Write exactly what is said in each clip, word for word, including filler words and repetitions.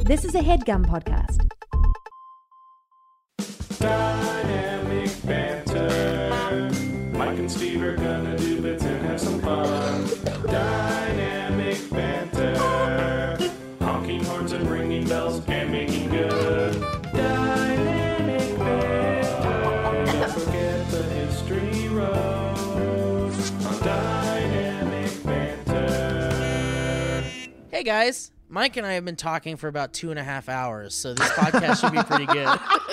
This is a HeadGum podcast. Dynamic banter. Mike and Steve are gonna do bits and have some fun. Dynamic banter. Honking horns and ringing bells and making good. Dynamic banter. Don't forget the history road on Dynamic banter. Hey guys, Mike and I have been talking for about two and a half hours, so this podcast should be pretty good.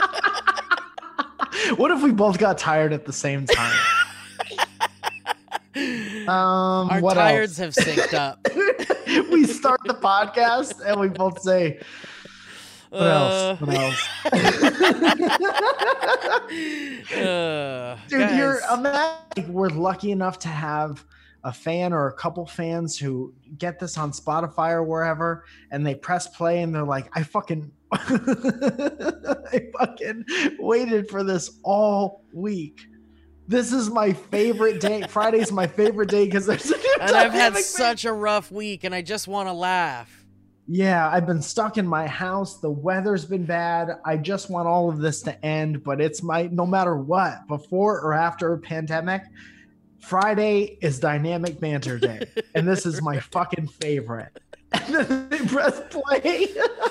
What if we both got tired at the same time? um, Our what tires else? have synced up. We start the podcast and we both say, "What Uh, else? What else?" uh, Dude, guys, you're imagine we're lucky enough to have a fan or a couple fans who get this on Spotify or wherever, and they press play and they're like, "I fucking." I fucking waited for this all week. This is my favorite day. Friday's my favorite day because there's a new and I've had Dynamic such a rough week, and I just want to laugh. Yeah, I've been stuck in my house. The weather's been bad. I just want all of this to end, but it's my no matter what, before or after a pandemic, Friday is Dynamic Banter Day, and this is my fucking favorite. And then they press play.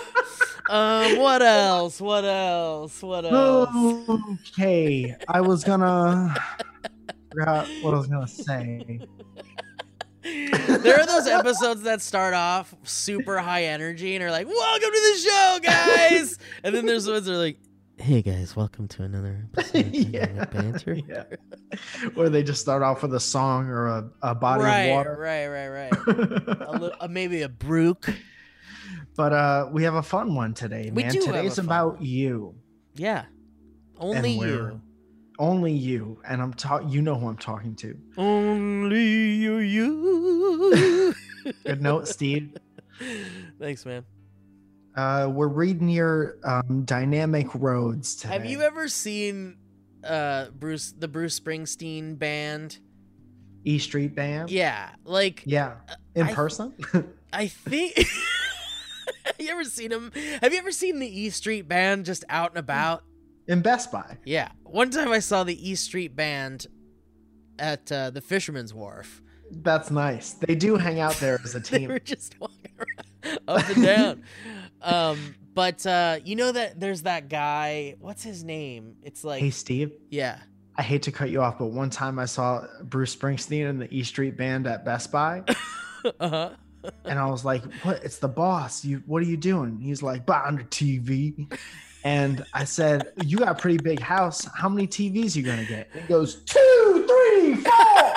Um, what else? What else? What else? Okay, I was gonna forgot what I was gonna say. There are those episodes that start off super high energy and are like, "Welcome to the show, guys!" And then there's ones that are like, "Hey guys, welcome to another episode of Yeah. Dynamic Banter." Yeah. Where they just start off with a song or a, a body right, of water. right, right, right. a li- uh, maybe a brook. But uh, we have a fun one today, We man. do have Today's a fun about one. you. Yeah, only And we're- you. Only you. And I'm talking. You know who I'm talking to. Only you, you. Good note, Steve. Thanks, man. Uh, we're reading your um, Dynamic Roads today. Have you ever seen uh Bruce the Bruce Springsteen band? E Street Band? Yeah, like Yeah. In I- person? I think. Have you ever seen him? Have you ever seen the E Street Band just out and about? In Best Buy. Yeah. One time I saw the E Street Band at uh, the Fisherman's Wharf. That's nice. They do hang out there as a They team. were just walking around up and down. um, but uh, you know that there's that guy. What's his name? It's like Hey, Steve. yeah. I hate to cut you off, but one time I saw Bruce Springsteen and the E Street Band at Best Buy, Uh huh. and I was like, "What? It's the boss. You, what are you doing?" He's like, "Behind the T V." And I said, "You got a pretty big house. How many T Vs you gonna get?" And he goes, two, three, four.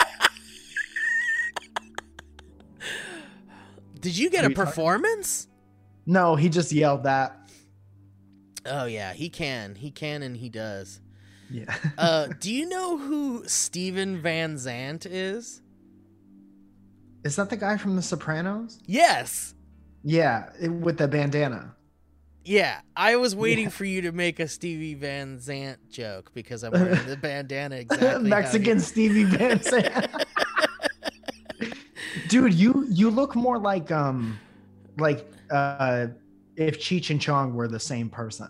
Did you get Are a you talking- performance? No, he just yelled that. Oh yeah, he can. He can and he does. Yeah. Uh, do you know who Steven Van Zandt is? Is that the guy from The Sopranos? Yes. Yeah, it- with the bandana. Yeah, I was waiting Yeah. for you to make a Stevie Van Zandt joke because I'm wearing the bandana exactly. how Mexican he- Stevie Van Zandt. Dude, you you look more like um like uh if Cheech and Chong were the same person.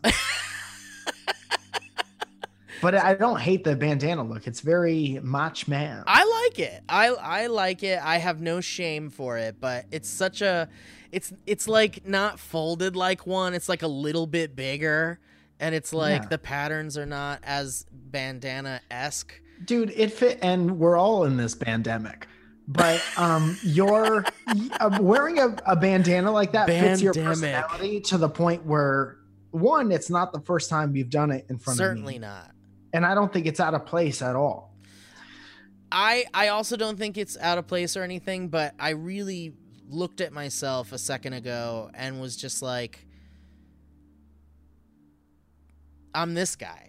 But I don't hate the bandana look. It's very mach man. I like it. I I like it. I have no shame for it, but it's such a it's it's like not folded like one. It's like a little bit bigger, and it's like Yeah. the patterns are not as bandana-esque. Dude, it fit, and we're all in this pandemic. But um, you're uh, wearing a, a bandana like that fits your Bandemic. personality to the point where, one, it's not the first time you've done it in front Certainly of me. not. And I don't think it's out of place at all. I I also don't think it's out of place or anything, but I really looked at myself a second ago and was just like, I'm this guy.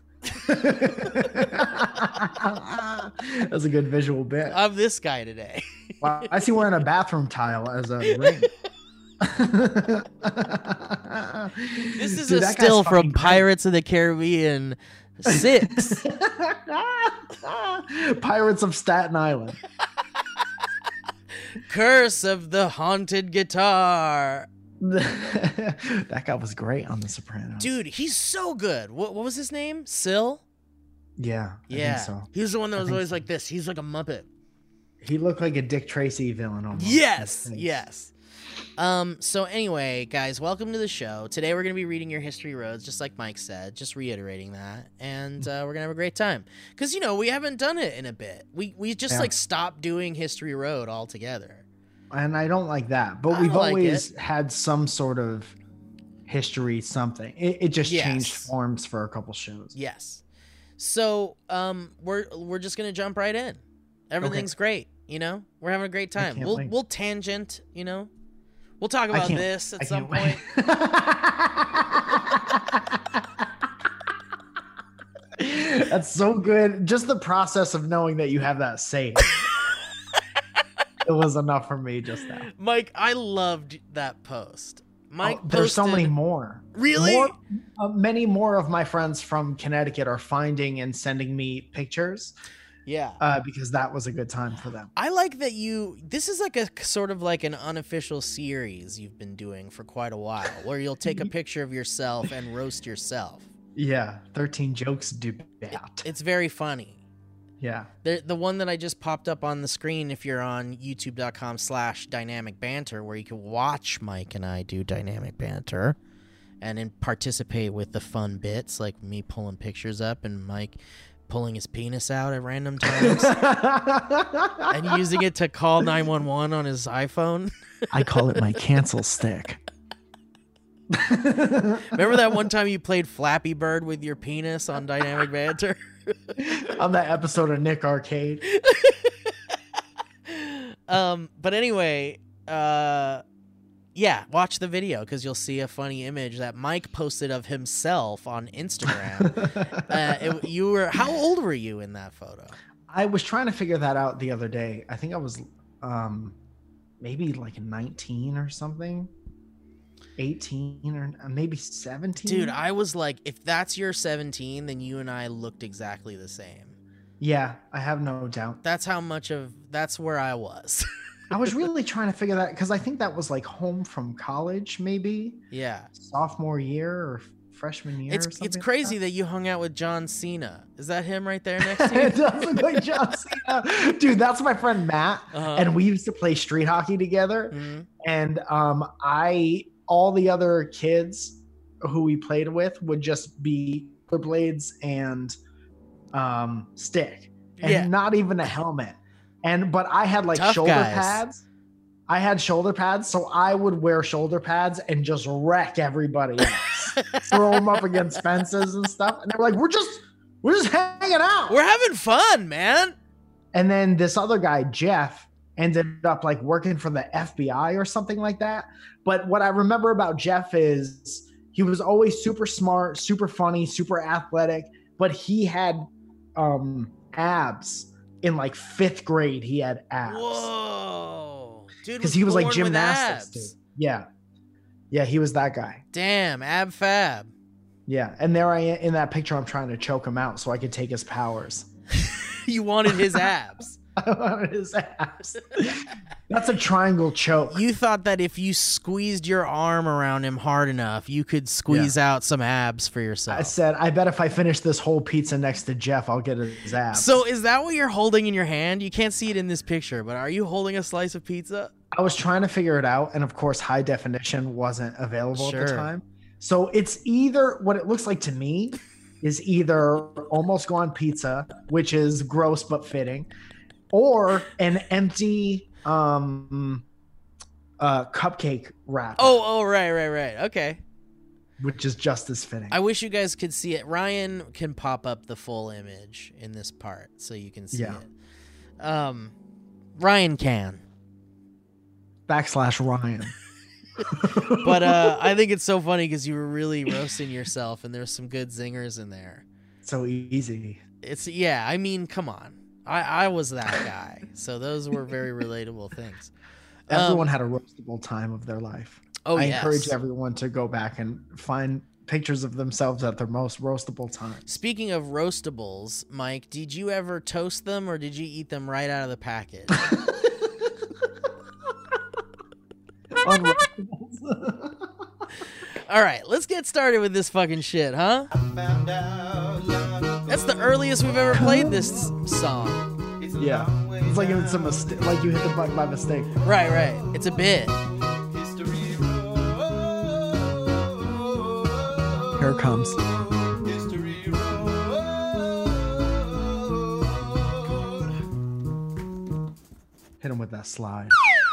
That's a good visual bit. I'm this guy today. Wow, I see wearing a bathroom tile as a ring. This is Dude, a that guy's still from fucking great. Pirates of the Caribbean six. Pirates of Staten Island. Curse of the Haunted Guitar. That guy was great on The Sopranos. Dude, he's so good. What what was his name? Syl? Yeah. I Yeah. think so. He was the one that I was think always so. like this. He's like a Muppet. He looked like a Dick Tracy villain almost. Yes. His face. Yes. Um, so anyway, guys, welcome to the show. Today we're going to be reading your history roads, just like Mike said, just reiterating that. And uh, we're going to have a great time. Because, you know, we haven't done it in a bit. We we just, Yeah. like, stopped doing History Road altogether. And I don't like that. But I we've like always it. had some sort of history, something. It, it just Yes. changed forms for a couple shows. Yes. So um, we're we're just going to jump right in. Everything's great, you know? We're having a great time. can't We'll wait. we'll tangent, you know? We'll talk I about can't- this at I some can't point. wait. That's so good. Just the process of knowing that you have that saved. It was enough for me just now. Mike, I loved that post. Mike Oh, there's so many posted- more. Really? More, uh, many more of my friends from Connecticut are finding and sending me pictures Yeah. uh, because that was a good time for them. I like that you this is like a sort of like an unofficial series you've been doing for quite a while where you'll take a picture of yourself and roast yourself. Yeah, thirteen jokes do that. It's very funny. Yeah. The the one that I just popped up on the screen if you're on youtube.com slash dynamic banter where you can watch Mike and I do dynamic banter and then participate with the fun bits like me pulling pictures up and Mike pulling his penis out at random times and using it to call nine one one on his iPhone. I call it my cancel stick. Remember that one time you played Flappy Bird with your penis on Dynamic Banter? On that episode of Nick Arcade. um, but anyway, uh, yeah, watch the video because you'll see a funny image that Mike posted of himself on Instagram. uh, it, you were how old were you in that photo? I was trying to figure that out the other day. I think I was um, maybe like nineteen or something. eighteen or maybe seventeen. Dude, I was like, if that's your seventeen, then you and I looked exactly the same. Yeah, I have no doubt. That's how much of that's where I was. I was really trying to figure that because I think that was like home from college, maybe Yeah. sophomore year or freshman year. It's or something it's like crazy that. that you hung out with John Cena. Is that him right there next to you? It does look like John Cena. Dude, that's my friend Matt. Uh-huh. And we used to play street hockey together. Mhm. And um, I, all the other kids who we played with would just be blades and um, stick, and Yeah. not even a helmet. And but I had like Tough shoulder guys. pads. I had shoulder pads, so I would wear shoulder pads and just wreck everybody else, throw them up against fences and stuff. And they were like, "We're just, we're just hanging out." We're having fun, man. And then this other guy, Jeff, ended up like working for the F B I or something like that. But what I remember about Jeff is he was always super smart, super funny, super athletic, but he had um, abs. In like fifth grade, he had abs. Whoa. Dude, Because he was like born with gymnastics, abs. dude. Yeah. Yeah, he was that guy. Damn, ab fab. Yeah. And there I am in that picture, I'm trying to choke him out so I could take his powers. You wanted his abs. I wanted his abs. That's a triangle choke. You thought that if you squeezed your arm around him hard enough, you could squeeze out some abs for yourself. I said, I bet if I finish this whole pizza next to Jeff, I'll get his abs. So is that what you're holding in your hand? You can't see it in this picture, but are you holding a slice of pizza? I was trying to figure it out. And of course, high definition wasn't available at the Sure. time. So it's either what it looks like to me is either almost gone pizza, which is gross but fitting, or an empty um uh cupcake wrap, Oh, oh, right, right, right. Okay. which is just as fitting. I wish you guys could see it. Ryan can pop up the full image in this part so you can see Yeah. it. Um, Ryan can. Backslash Ryan. But uh, I think it's so funny because you were really roasting yourself and there's some good zingers in there. So easy. It's yeah, I mean, come on. I, I was that guy. So those were very relatable things. Um, Everyone had a roastable time of their life. Oh, I yes. encourage everyone to go back and find pictures of themselves at their most roastable time. Speaking of roastables, Mike, did you ever toast them or did you eat them right out of the package? Unroastables. All right, let's get started with this fucking shit, huh? That's the earliest we've ever played this song. Yeah. It's like it's a mistake. Like you hit the button by mistake. Right, right. It's a bit. Here it comes. Hit him with that slide.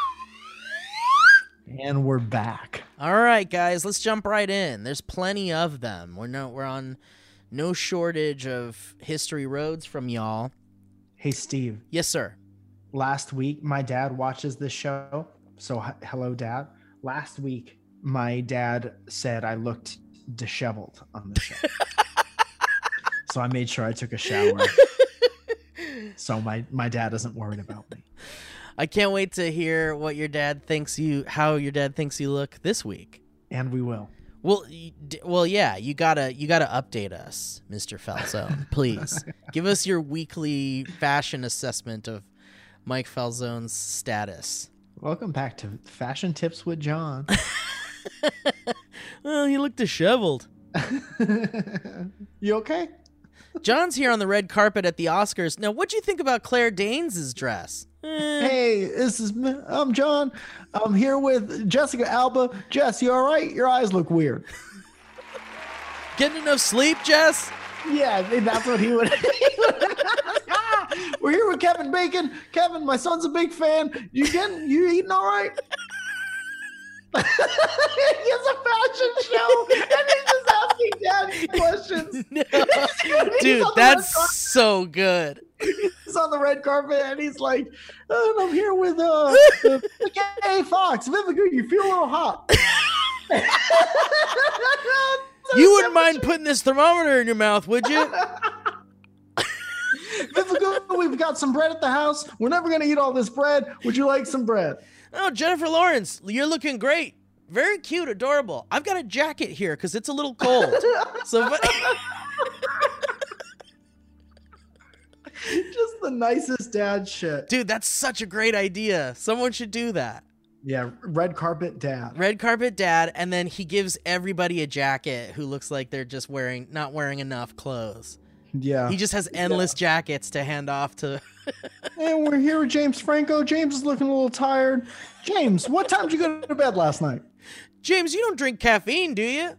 And we're back. All right, guys, let's jump right in. There's plenty of them. We're no, we're on no shortage of history roads from y'all. Hey, Steve. Yes, sir. Last week, my dad watches this show. So, h- hello, Dad. Last week, my dad said I looked disheveled on the show. So I made sure I took a shower. So my, my dad isn't worried about me. I can't wait to hear what your dad thinks you, how your dad thinks you look this week. And we will. Well, you, d- well, yeah, you gotta, you gotta update us, Mister Falzone. Please give us your weekly fashion assessment of Mike Falzone's status. Welcome back to Fashion Tips with John. Well, you look disheveled. You okay? John's here on the red carpet at the Oscars. Now, what'd you think about Claire Danes' dress? Eh, Hey, this is me. I'm John. I'm here with Jessica Alba. Jess, you all right? Your eyes look weird. getting enough sleep, Jess? Yeah, that's what he would. We're here with Kevin Bacon. Kevin, my son's a big fan. You getting? You eating all right? He has a fashion show, and he's just asking Dad questions. No. He's Dude, on the red that's carpet. so good. He's on the red carpet, and he's like, "And I'm here with uh, uh Hey Fox, Vivica, you feel a little hot." You wouldn't mind putting this thermometer in your mouth, would you? Vivica, we've got some bread at the house. We're never gonna eat all this bread. Would you like some bread? Oh, Jennifer Lawrence, you're looking great. Very cute, adorable. I've got a jacket here because it's a little cold. So, but- Just the nicest dad shit. dude, that's such a great idea. Someone should do that. Yeah, red carpet dad. Red carpet dad, and then he gives everybody a jacket who looks like they're just wearing, not wearing enough clothes. Yeah. He just has endless jackets to hand off to. And we're here with James Franco. James is looking a little tired. James, what time did you go to bed last night? James, you don't drink caffeine, do you?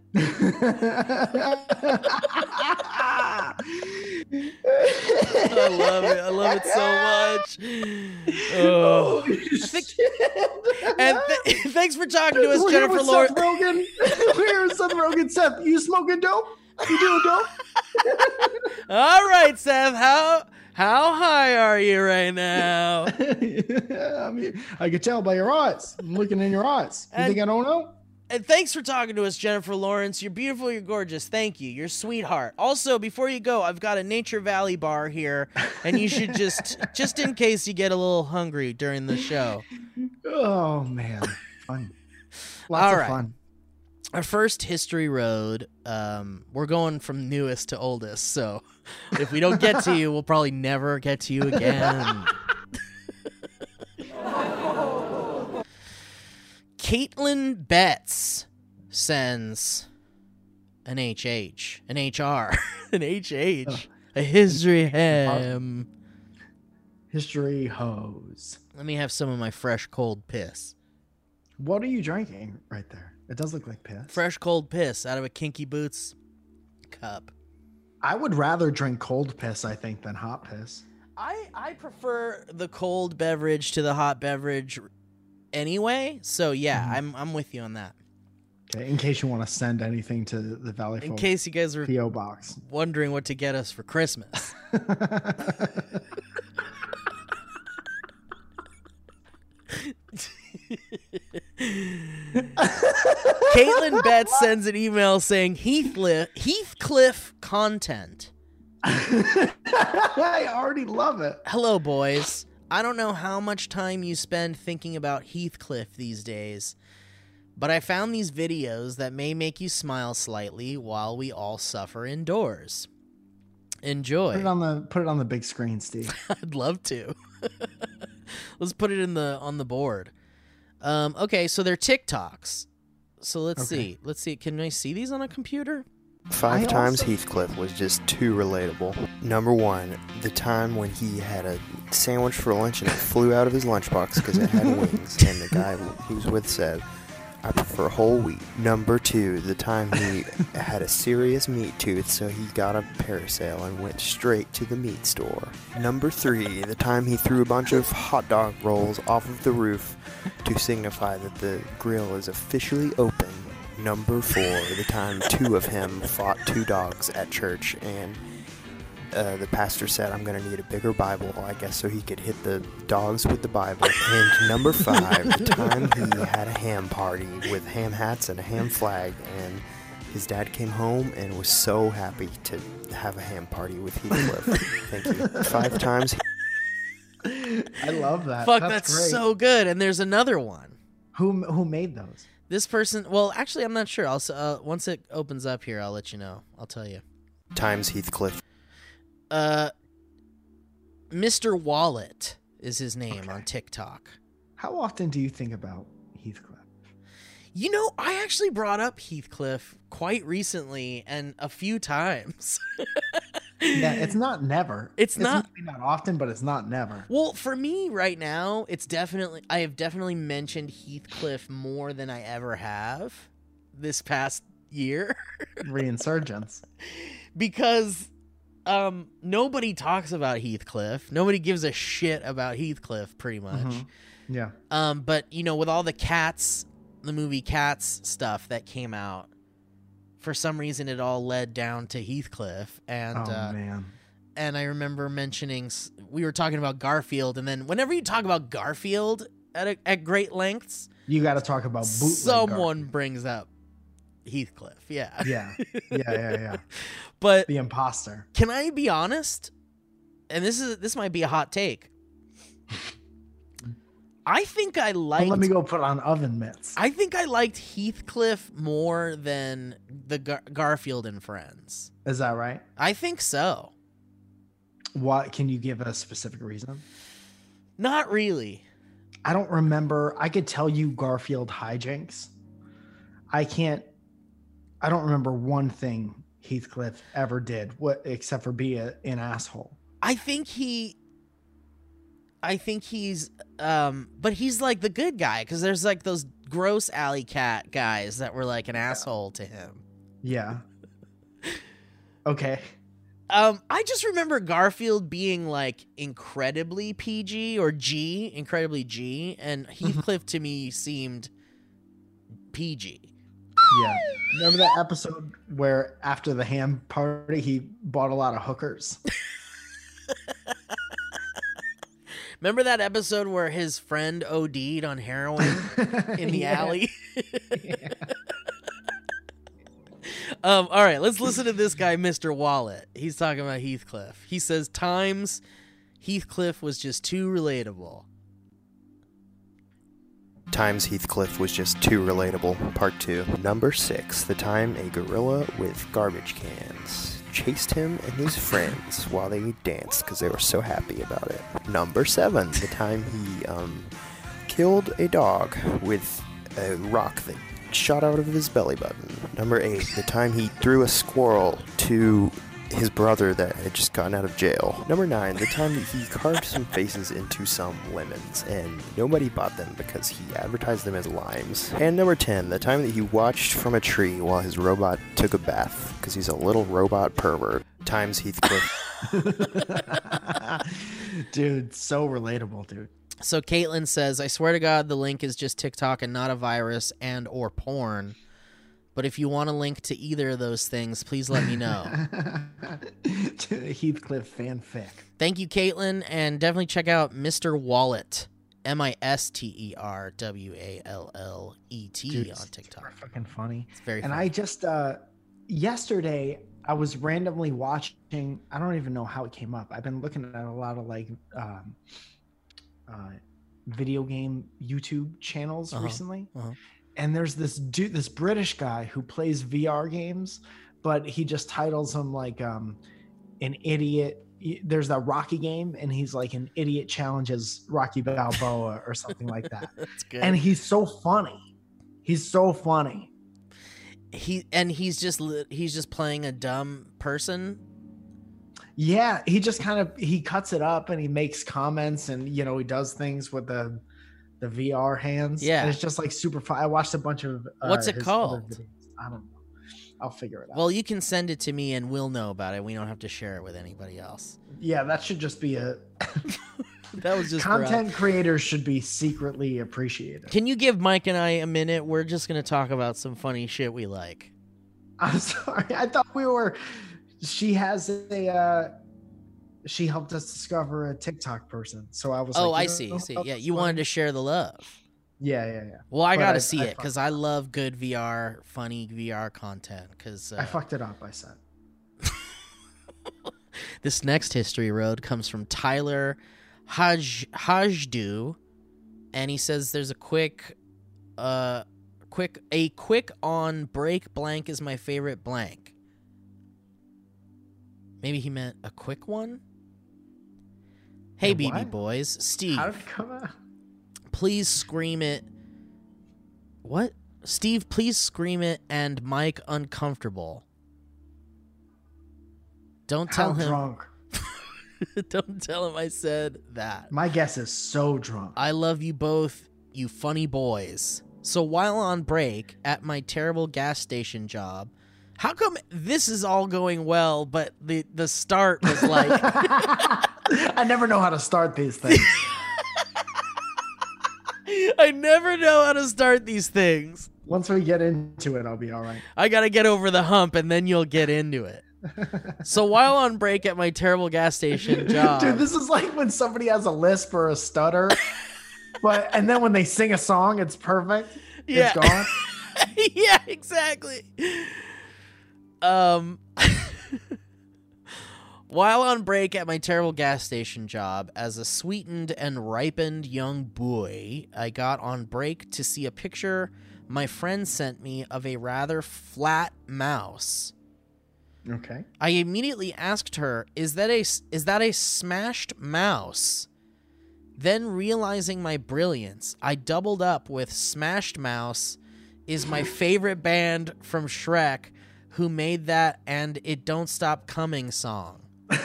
I love it. I love it so much. Oh. think- And th- thanks for talking to us, We're Jennifer here with Lawrence. Seth Rogen. We're here with Seth Rogen. Seth, you smoking dope? You doing dope? All right, Seth. How how high are you right now? I mean, I could tell by your eyes. I'm looking in your eyes. You And- think I don't know? And thanks for talking to us, Jennifer Lawrence. You're beautiful. You're gorgeous. Thank you. You're a sweetheart. Also, before you go, I've got a Nature Valley bar here, and you should just, just in case you get a little hungry during the show. Oh man, fun. Lots All of right. fun. Our first history road, um, we're going from newest to oldest. So if we don't get to you, we'll probably never get to you again. Caitlin Betts sends an H H, an H R, an H H, a history ham. History hose. Let me have some of my fresh cold piss. What are you drinking right there? It does look like piss. Fresh cold piss out of a Kinky Boots cup. I would rather drink cold piss, I think, than hot piss. I, I prefer the cold beverage to the hot beverage anyway. So yeah, Mhm. I'm I'm with you on that. Okay, in case you want to send anything to the Valley In Folk case you guys were P O box. wondering what to get us for Christmas. Caitlin Betts sends an email saying Heathcliff Heathcliff content. I already love it. Hello, boys. I don't know how much time you spend thinking about Heathcliff these days, but I found these videos that may make you smile slightly while we all suffer indoors. Enjoy. Put it on the put it on the big screen, Steve. I'd love to. Let's put it in the on the board. Um, okay, so they're TikToks. So let's Okay. see. Let's see. Can I see these on a computer? Five I times also- Heathcliff was just too relatable. Number one, the time when he had a sandwich for lunch and it flew out of his lunchbox because it had wings, and the guy he was with said, "I prefer whole wheat." Number two, the time he had a serious meat tooth, so he got a parasail and went straight to the meat store. Number three, the time he threw a bunch of hot dog rolls off of the roof to signify that the grill is officially open. Number four, the time two of him fought two dogs at church, and uh, the pastor said, "I'm going to need a bigger Bible, I guess, so he could hit the dogs with the Bible." And number five, the time he had a ham party with ham hats and a ham flag, and his dad came home and was so happy to have a ham party with Heathcliff. Thank you. Five times. I love that. Fuck, that's, that's great. so good. And there's another one. Who who made those? This person, well, actually, I'm not sure. I'll s- uh, once it opens up here, I'll let you know. I'll tell you. Times Heathcliff. Uh, Mister Wallet is his name Okay. on TikTok. How often do you think about Heathcliff? You know, I actually brought up Heathcliff quite recently and a few times. Yeah, it's not never. It's not- maybe not often, but it's not never. Well, for me right now, it's definitely, I have definitely mentioned Heathcliff more than I ever have this past year Reinsurgence. because um, nobody talks about Heathcliff. Nobody gives a shit about Heathcliff pretty much. Mhm. Yeah. Um, but, you know, with all the Cats, the movie Cats stuff that came out, for some reason it all led down to Heathcliff. And, oh uh, man. and I remember mentioning, s- we were talking about Garfield, and then whenever you talk about Garfield at a, at great lengths, You got to talk about bootleg someone Garfield. brings up Heathcliff. Yeah. Yeah. Yeah, yeah, yeah. But The imposter. can I be honest? And this is this might be a hot take. I think I Don't liked let me go put on oven mitts. I think I liked Heathcliff more than the Gar- Garfield and Friends. Is that right? I think so. What can you give a specific reason? Not really. I don't remember. I could tell you Garfield hijinks. I can't. I don't remember one thing Heathcliff ever did, what except for be a, an asshole. I think he I think he's um but he's like the good guy cuz there's like those gross alley cat guys that were like an asshole to him. Yeah. Okay. Um I just remember Garfield being like incredibly P G or G, incredibly G, and Heathcliff to me seemed P G. Yeah. Remember that episode where after the ham party he bought a lot of hookers? Remember that episode where his friend OD'd on heroin in the Yeah. alley? Yeah. Um, all right, let's listen to this guy, Mister Wallet. He's talking about Heathcliff. He says, times Heathcliff was just too relatable. Times Heathcliff was just too relatable. Part two. Number six. The time a gorilla with garbage cans chased him and his friends while they danced because they were so happy about it. Number seven. The time he um killed a dog with a rock that shot out of his belly button. Number eight. The time he threw a squirrel to his brother that had just gotten out of jail. Number nine, the time that he carved some faces into some lemons and nobody bought them because he advertised them as limes. And number ten, the time that he watched from a tree while his robot took a bath because he's a little robot pervert. Times Heathcliff. Dude, so relatable, dude. So Caitlin says, I swear to God, the link is just TikTok and not a virus and or porn. But if you want a link to either of those things, please let me know. To the Heathcliff fanfic. Thank you, Caitlin, and definitely check out Mister Wallet, M I S T E R W A L L E T Dude, on it's TikTok. super fucking funny. It's very And funny. I just uh yesterday I was randomly watching, I don't even know how it came up. I've been looking at a lot of like um uh video game YouTube channels Uh-huh, recently. uh-huh. And there's this dude, this British guy who plays V R games, but he just titles them like um an idiot. There's that Rocky game, and he's like an idiot challenges Rocky Balboa or something like that. That's good. And he's so funny. He's so funny. he and he's just li- he's just playing a dumb person. Yeah, he just kind of he cuts it up and he makes comments and you know he does things with the the V R hands. Yeah. and it's just like super fun. I watched a bunch of uh, What's it his called? other videos. I don't know. I'll figure it out. Well, you can send it to me and we'll know about it. We don't have to share it with anybody else. Yeah, that should just be a That was just for us. content creators should be secretly appreciated. Can you give Mike and I a minute? We're just gonna talk about some funny shit we like. I'm sorry. I thought we were. She has a. Uh, she helped us discover a TikTok person, so I was. Oh, like, I you see. know, See, oh, yeah, that's you fine. wanted to share the love. Yeah, yeah, yeah. Well, I But gotta I- see I it fucked because I love good V R, funny V R content. Because uh, I fucked it up. I said. this next history road comes from Tyler Haj Hajdu, and he says there's a quick, uh, quick a quick on break blank is my favorite blank. Maybe he meant a quick one. Hey, A B B what? boys, Steve. How did it come out? Please scream it. What? Steve, please scream it and Mike uncomfortable. Don't tell How him. drunk? Don't tell him I said that. My guess is so drunk. I love you both, you funny boys. So while on break at my terrible gas station job, how come this is all going well, but the, the start was like... I never know how to start these things. I never know how to start these things. Once we get into it, I'll be all right. I gotta get over the hump and then you'll get into it. So while on break at my terrible gas station job, Dude, this is like when somebody has a lisp or a stutter, but and then when they sing a song, it's perfect. Yeah. It's gone. yeah, exactly. Um, while on break at my terrible gas station job as a sweetened and ripened young boy, I got on break to see a picture my friend sent me of a rather flat mouse. Okay. I immediately asked her, "Is that a is that a smashed mouse?" Then realizing my brilliance, I doubled up with Smashed Mouse is my favorite band from Shrek who made that and It Don't Stop Coming song.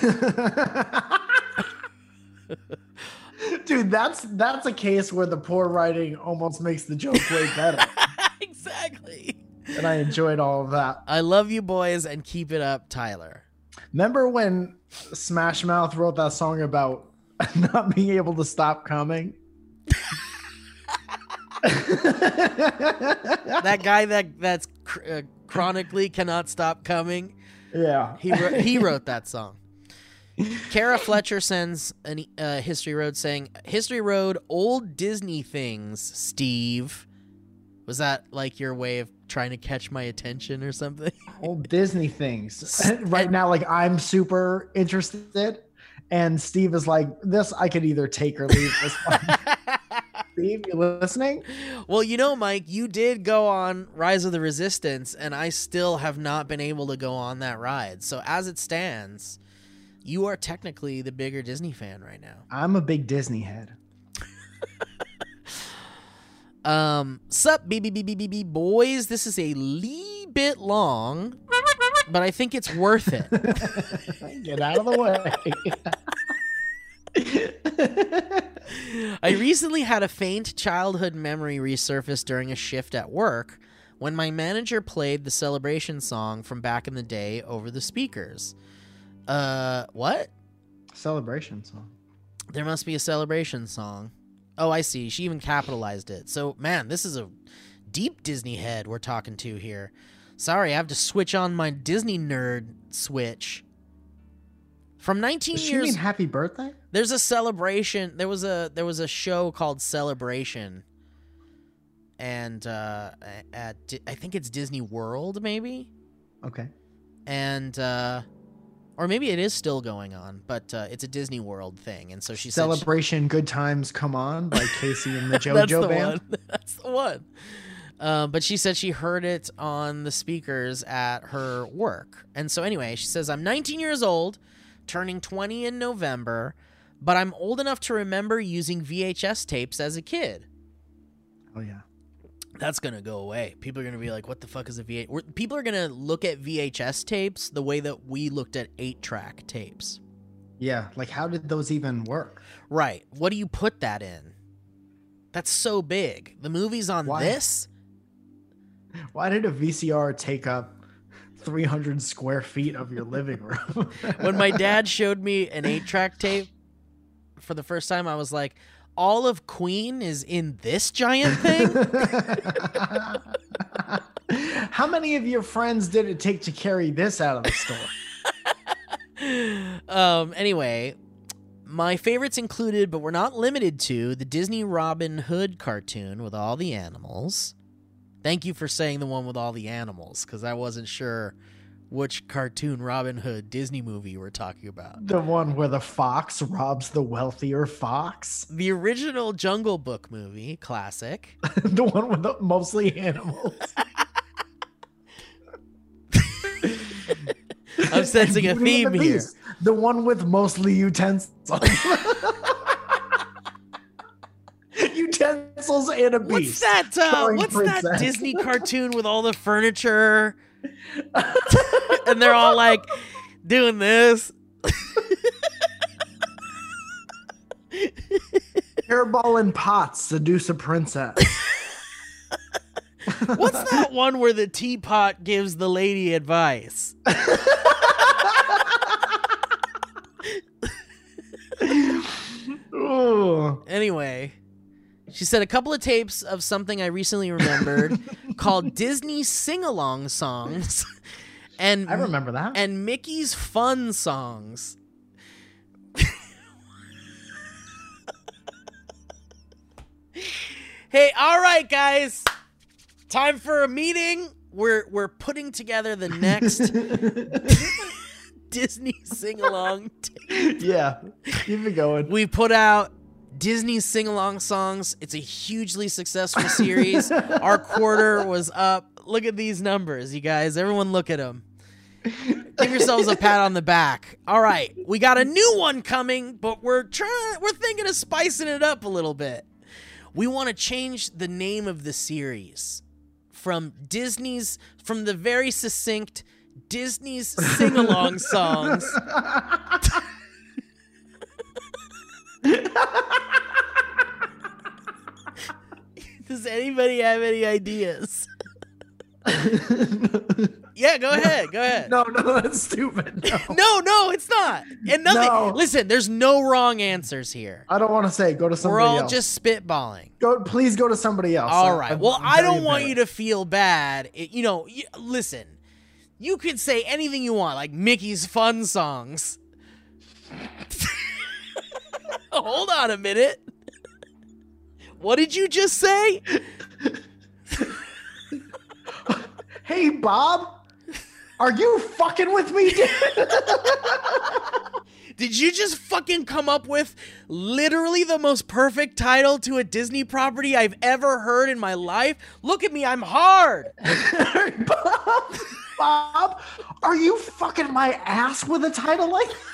Dude, that's that's a case where the poor writing almost makes the joke way better. Exactly. And I enjoyed all of that. I love you boys and keep it up, Tyler. Remember when Smash Mouth wrote that song about not being able to stop coming? That guy that that's cr- uh, chronically cannot stop coming. Yeah. He wrote, he wrote that song. Kara Fletcher sends a uh, History Road saying, "History Road, old Disney things, Steve." Was that like your way of trying to catch my attention or something? Old Disney things. Right now, like I'm super interested, and Steve is like, "This I could either take or leave." This one." Steve, you listening? Well, you know, Mike, you did go on Rise of the Resistance, and I still have not been able to go on that ride. So as it stands, you are technically the bigger Disney fan right now. I'm a big Disney head. Um, sup, B B B B B B boys. This is a lee bit long, but I think it's worth it. Get out of the way. I recently had a faint childhood memory resurface during a shift at work when my manager played the Celebration song from back in the day over the speakers. Uh, what? Celebration song. There must be a Celebration song. Oh, I see. She even capitalized it. So, man, this is a deep Disney head we're talking to here. Sorry, I have to switch on my Disney nerd switch. From nineteen Does she years mean happy birthday? There's a celebration. There was a there was a show called Celebration, and uh, at I think it's Disney World, maybe, Okay. and uh, or maybe it is still going on, but uh, it's a Disney World thing. And so she said, Celebration Good Times Come On by Casey and the she, "That's JoJo the Band. one. That's the one." Uh, but she said she heard it on the speakers at her work, and so anyway, she says, "I'm nineteen years old, turning twenty in November." But I'm old enough to remember using V H S tapes as a kid. Oh yeah. That's gonna go away. People are gonna be like, "What the fuck is a V H?" We're, people are gonna look at V H S tapes the way that we looked at eight-track tapes. Yeah, like how did those even work? Right. What do you put that in? That's so big. The movie's on Why? this? Why did a V C R take up three hundred square feet of your living room? When my dad showed me an eight-track tape for the first time, I was like, all of Queen is in this giant thing? How many of your friends did it take to carry this out of the store? um. Anyway, my favorites included, but were not limited to, the Disney Robin Hood cartoon with all the animals. Thank you for saying the one with all the animals, because I wasn't sure which cartoon Robin Hood Disney movie we're talking about. The one where the fox robs the wealthier fox? The original Jungle Book movie, classic. The one with the mostly animals? I'm sensing a And Beauty and theme the here. Beast, the one with mostly utensils. Utensils and a beast. What's that? Uh, starring what's that Princess. Disney cartoon with all the furniture? And they're all like doing this. Hairball and Pots seduce a princess. What's that one where the teapot gives the lady advice? Ooh. Anyway, she said a couple of tapes of something I recently remembered called Disney Sing-Along Songs and I remember that. and Mickey's Fun Songs. Hey, all right, guys. Time for a meeting. We're we're putting together the next Disney sing-along tape. Yeah, keep it going. We put out Disney sing-along songs. It's a hugely successful series. Our quarter was up. Look at these numbers, you guys. Everyone look at them. Give yourselves a pat on the back. All right, we got a new one coming, but we're trying we're thinking of spicing it up a little bit. We want to change the name of the series from Disney's from the very succinct Disney's sing-along songs. Does anybody have any ideas? Yeah, go ahead. Go ahead. No, no, that's stupid. No. No, no, it's not. And nothing. No. Listen, there's no wrong answers here. I don't want to say. Go to We're somebody all else. just spitballing. Go, please go to somebody else. All I- right. I'm- Well, I'm I very don't want embarrassed. you to feel bad. It- you know, y listen. You could say anything you want, like Mickey's Fun Songs. Hold on a minute. What did you just say? Hey, Bob, are you fucking with me, dude? Did you just fucking come up with literally the most perfect title to a Disney property I've ever heard in my life? Look at me, I'm hard. Bob, Bob, are you fucking my ass with a title like that?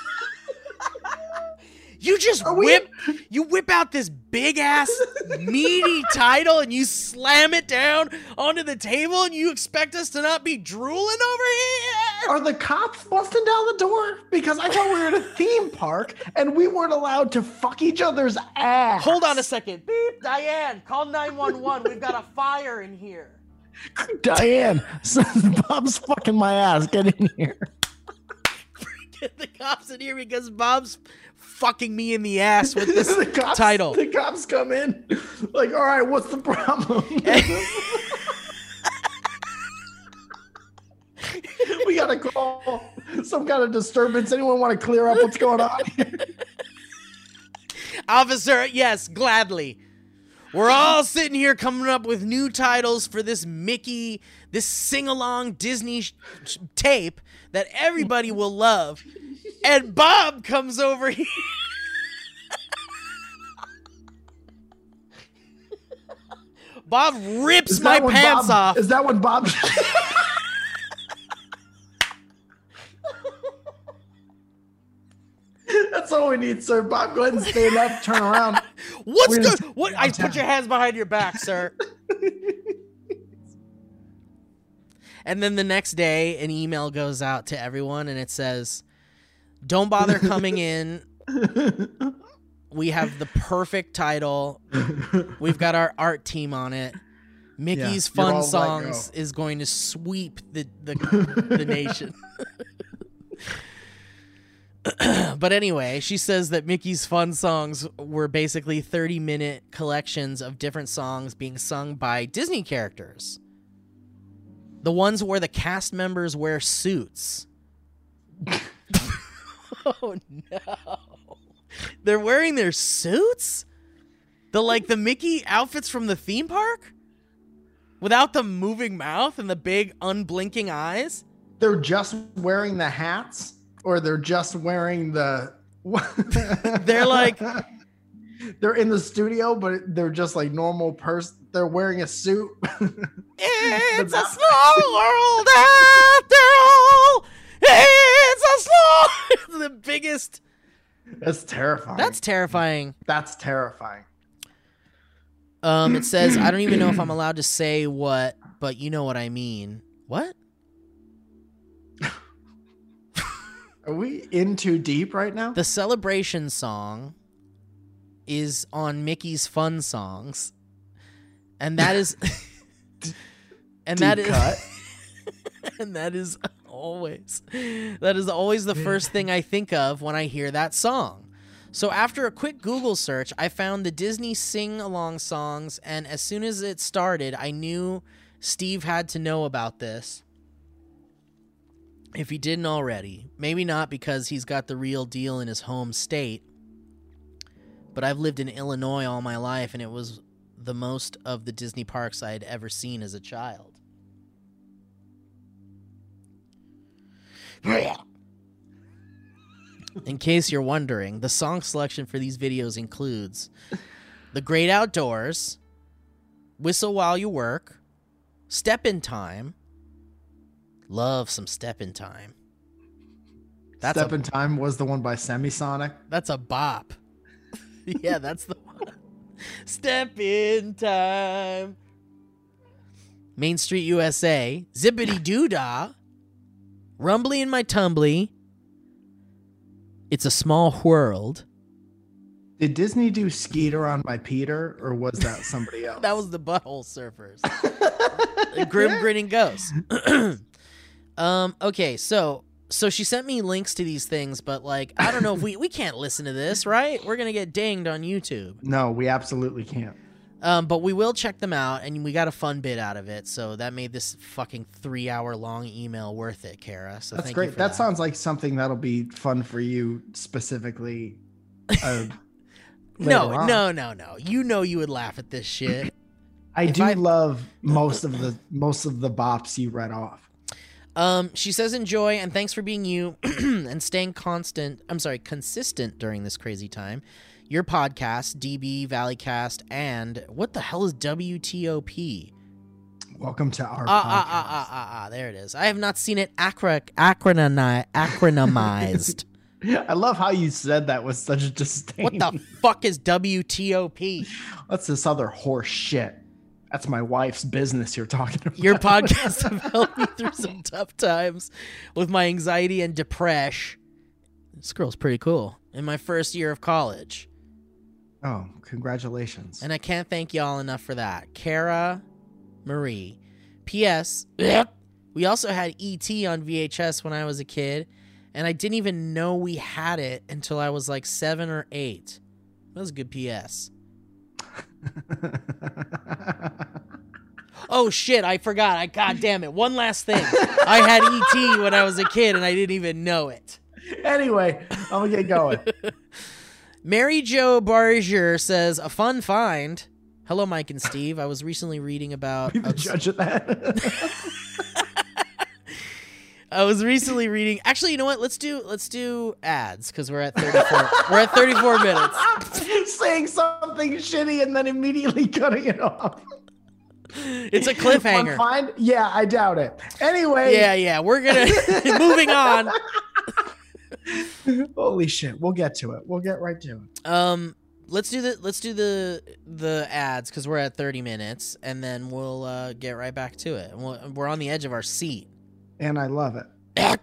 You just Are we- whip you whip out this big ass meaty title and you slam it down onto the table and you expect us to not be drooling over here? Are the cops busting down the door? Because I thought we were at a theme park and we weren't allowed to fuck each other's ass. Hold on a second. Beep, Diane, call nine one one. We've got a fire in here. Diane, Bob's fucking my ass. Get in here. Get the cops in here because Bob's fucking me in the ass with this the cops, title. The cops come in, like, all right, what's the problem? We gotta call some kind of disturbance. Anyone want to clear up what's going on here? Officer, yes, gladly. We're all sitting here coming up with new titles for this Mickey, this sing-along Disney sh- sh- tape that everybody will love. And Bob comes over here. Bob rips Is my that when pants Bob- off. Is that when Bob? That's all we need, sir. Bob, go ahead and stand up, turn around. What's We're good? gonna- What? I put your hands behind your back, sir. And then the next day, an email goes out to everyone, and it says, "Don't bother coming in. We have the perfect title. We've got our art team on it. Mickey's Yeah, you're Fun all let Songs go." is going to sweep the the, the nation." But anyway, she says that Mickey's Fun Songs were basically thirty-minute collections of different songs being sung by Disney characters. The ones where the cast members wear suits. Oh, no. They're wearing their suits? The, like, the Mickey outfits from the theme park? Without the moving mouth and the big unblinking eyes? They're just wearing the hats, or they're just wearing the. They're like. They're in the studio, but they're just like normal person. They're wearing a suit. It's a small world after all. It's a small. It's the biggest. That's terrifying. That's terrifying. That's terrifying. Um, it says, I don't even know if I'm allowed to say what, but you know what I mean. What? Are we in too deep right now? The celebration song is on Mickey's Fun Songs, and that is, and that Deep is, cut. and that is always, that is always the first thing I think of when I hear that song. So after a quick Google search, I found the Disney sing-along songs, and as soon as it started, I knew Steve had to know about this. If he didn't already. Maybe not because he's got the real deal in his home state, but I've lived in Illinois all my life, and it was the most of the Disney parks I had ever seen as a child. In case you're wondering, the song selection for these videos includes The Great Outdoors, Whistle While You Work, Step in Time. Love some Step in Time. That's Step a, in Time was the one by Semisonic. That's a bop. Yeah, that's the one. Step in Time. Main Street U S A, Zippity Doo Dah, Rumbly in My Tumbly, It's a Small World. Did Disney do Skeeter on by Peter, or was that somebody else? That was the Butthole Surfers. Grim Grinning Ghost. um. Okay, so so she sent me links to these things, but like I don't know if we we can't listen to this, right? We're gonna get dinged on YouTube. No, we absolutely can't. Um, but we will check them out, and we got a fun bit out of it, so that made this fucking three-hour-long email worth it, Kara. So That's thank great. You for that, that sounds like something that'll be fun for you specifically. Uh, no, later on. no, no, no. You know you would laugh at this shit. I If do I- love most of the most of the bops you read off. Um, she says enjoy and thanks for being you and staying constant. I'm sorry, consistent during this crazy time. Your podcast, D B, Valleycast, and what the hell is W T O P? Welcome to our Ah, podcast. ah, ah, ah, ah, ah, there it is. I have not seen it acro- acronymi- acronymized. I love how you said that with such disdain. What the fuck is W T O P? What's this other horse shit? That's my wife's business you're talking about. Your podcast have helped me through some tough times with my anxiety and depression. This girl's pretty cool. In my first year of college. Oh, congratulations. And I can't thank y'all enough for that. Kara Marie. P S. We also had E T on V H S when I was a kid, and I didn't even know we had it until I was like seven or eight. That was a good P S. Oh shit, I forgot. I god damn it. One last thing. I had E T when I was a kid and I didn't even know it. Anyway, I'm gonna get going. Mary Jo Barger says, a fun find. Hello, Mike and Steve. I was recently reading about... Be the judge of that. I was recently reading... Actually, you know what? Let's do let's do ads because we're at thirty-four. We're at thirty-four minutes. Saying something shitty and then immediately cutting it off. It's a cliffhanger. Fine. Yeah, I doubt it. Anyway. Yeah, yeah. We're gonna moving on. Holy shit. We'll get to it. We'll get right to it. Um, let's do the let's do the the ads because we're at thirty minutes, and then we'll uh, get right back to it. We'll, we're on the edge of our seat. And I love it.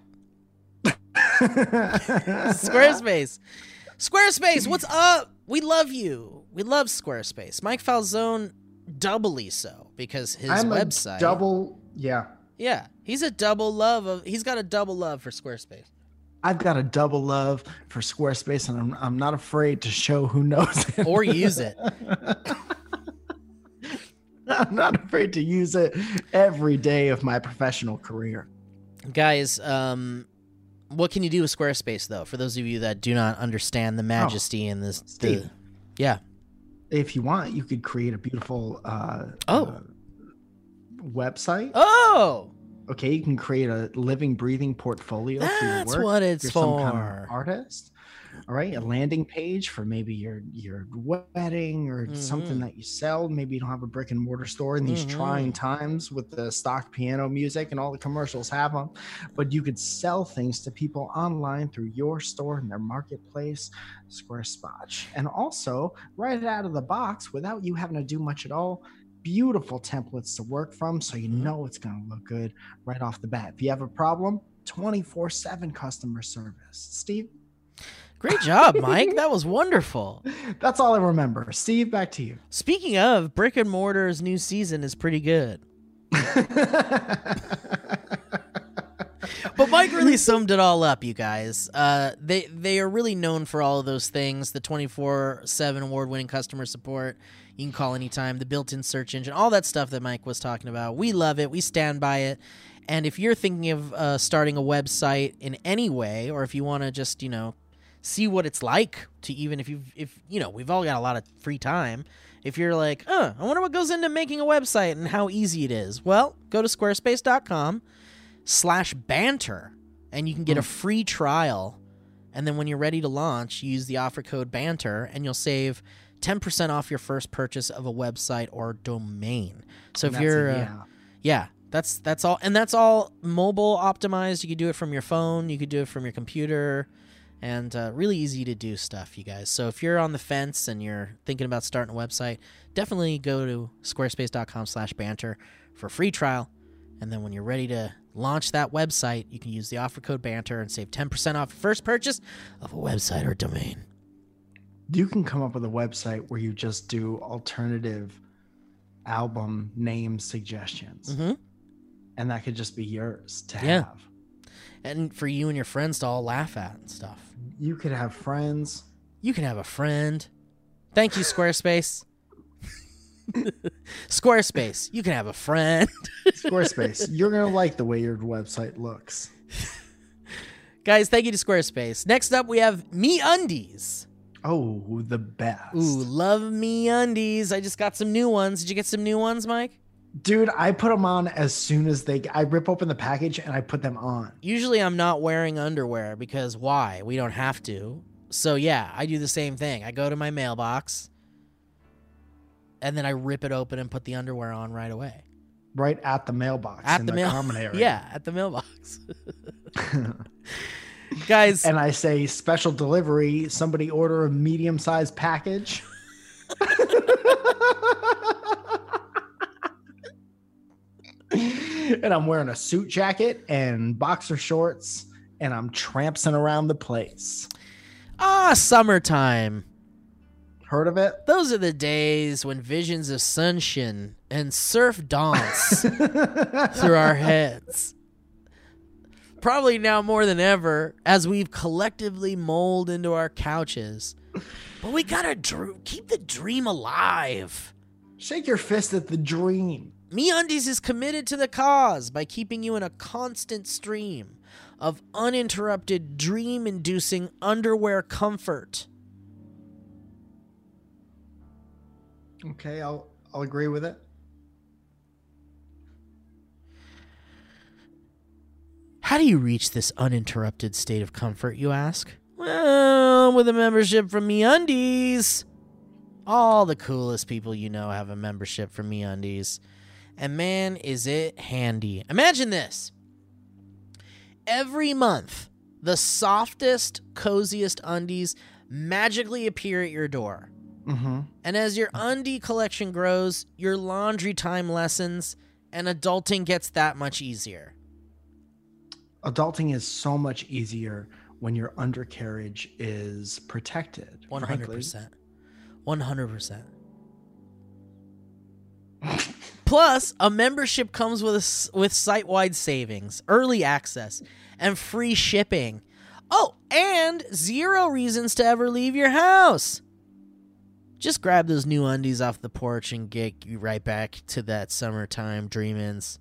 Squarespace. Squarespace, what's up? We love you. We love Squarespace. Mike Falzone doubly so because his I'm website. A double, yeah. Yeah, he's a double love of. He's got a double love for Squarespace. I've got a double love for Squarespace, and I'm I'm not afraid to show who knows it or use it. I'm not afraid to use it every day of my professional career. Guys, um, what can you do with Squarespace though? For those of you that do not understand the majesty oh, and this, Steve, the, yeah. If you want, you could create a beautiful uh, oh uh, website. Oh. Okay, you can create a living, breathing portfolio That's for your work. what it's You're for. Some kind of artist. All right, a landing page for maybe your your wedding or mm-hmm. something that you sell. Maybe you don't have a brick and mortar store in these mm-hmm. trying times with the stock piano music and all the commercials have them. But you could sell things to people online through your store and their marketplace, Squarespace. And also, right out of the box, without you having to do much at all, beautiful templates to work from, so you know it's going to look good right off the bat. If you have a problem, twenty-four seven customer service. Steve? Great job, Mike. That was wonderful. That's all I remember. Steve, back to you. Speaking of, Brick and Mortar's new season is pretty good. But Mike really summed it all up, you guys. Uh, they they are really known for all of those things, the twenty-four seven award-winning customer support. You can call anytime, the built-in search engine, all that stuff that Mike was talking about. We love it. We stand by it. And if you're thinking of uh, starting a website in any way, or if you want to just, you know, see what it's like to even if you if you know, we've all got a lot of free time. If you're like, oh, I wonder what goes into making a website and how easy it is. Well, go to squarespace.com slash banter and you can get a free trial. And then when you're ready to launch, use the offer code banter and you'll save ten percent off your first purchase of a website or domain. So if you're, a, uh, yeah. yeah, that's, that's all. And that's all mobile optimized. You could do it from your phone. You could do it from your computer. And uh, really easy to do stuff, you guys. So if you're on the fence and you're thinking about starting a website, definitely go to squarespace.com slash banter for a free trial. And then when you're ready to launch that website, you can use the offer code banter and save ten percent off your first purchase of a website or domain. You can come up with a website where you just do alternative album name suggestions. Mm-hmm. And that could just be yours to Yeah. have. And for you and your friends to all laugh at and stuff. You could have friends. You can have a friend. Thank you, Squarespace. Squarespace, you can have a friend. Squarespace, you're going to like the way your website looks. Guys, thank you to Squarespace. Next up, we have MeUndies. Oh, the best. Ooh, love MeUndies. I just got some new ones. Did you get some new ones, Mike? Dude, I put them on as soon as they... I rip open the package and I put them on. Usually I'm not wearing underwear because why? We don't have to. So yeah, I do the same thing. I go to my mailbox and then I rip it open and put the underwear on right away. Right at the mailbox. At in the, the mail- common area. Yeah, at the mailbox. Guys. And I say special delivery, somebody order a medium-sized package. And I'm wearing a suit jacket and boxer shorts and I'm trampsing around the place. Ah, summertime. Heard of it? Those are the days when visions of sunshine and surf dance through our heads. Probably now more than ever as we've collectively molded into our couches. But we gotta dr- keep the dream alive. Shake your fist at the dream. MeUndies is committed to the cause by keeping you in a constant stream of uninterrupted dream-inducing underwear comfort. Okay, I'll I'll agree with it. How do you reach this uninterrupted state of comfort, you ask? Well, with a membership from MeUndies. All the coolest people you know have a membership from MeUndies. And man, is it handy. Imagine this. Every month, the softest, coziest undies magically appear at your door. Mm-hmm. And as your undie collection grows, your laundry time lessens, and adulting gets that much easier. Adulting is so much easier when your undercarriage is protected. one hundred percent. one hundred percent. Plus, a membership comes with a, with site-wide savings, early access, and free shipping. Oh, and zero reasons to ever leave your house. Just grab those new undies off the porch and get you right back to that summertime dreamins.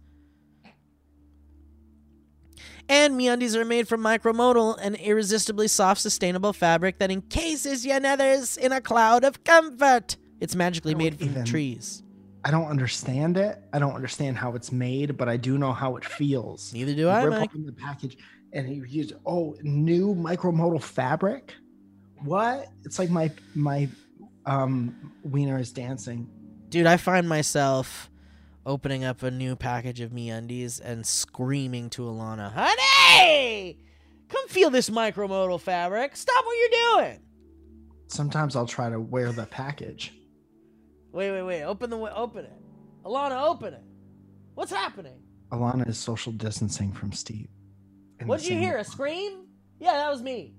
And MeUndies are made from micromodal and irresistibly soft, sustainable fabric that encases your nethers in a cloud of comfort. It's magically made from even- trees. I don't understand it. I don't understand how it's made, but I do know how it feels. Neither do You I, rip Mike. open the package and you use oh new micromodal fabric. What? It's like my my um wiener is dancing. Dude, I find myself opening up a new package of MeUndies and screaming to Alana, "Honey, come feel this micromodal fabric. Stop what you're doing." Sometimes I'll try to wear the package. Wait, wait, wait. Open the wi- open it. Alana, open it. What's happening? Alana is social distancing from Steve. in What the did you same hear? A room. scream? Yeah, that was me.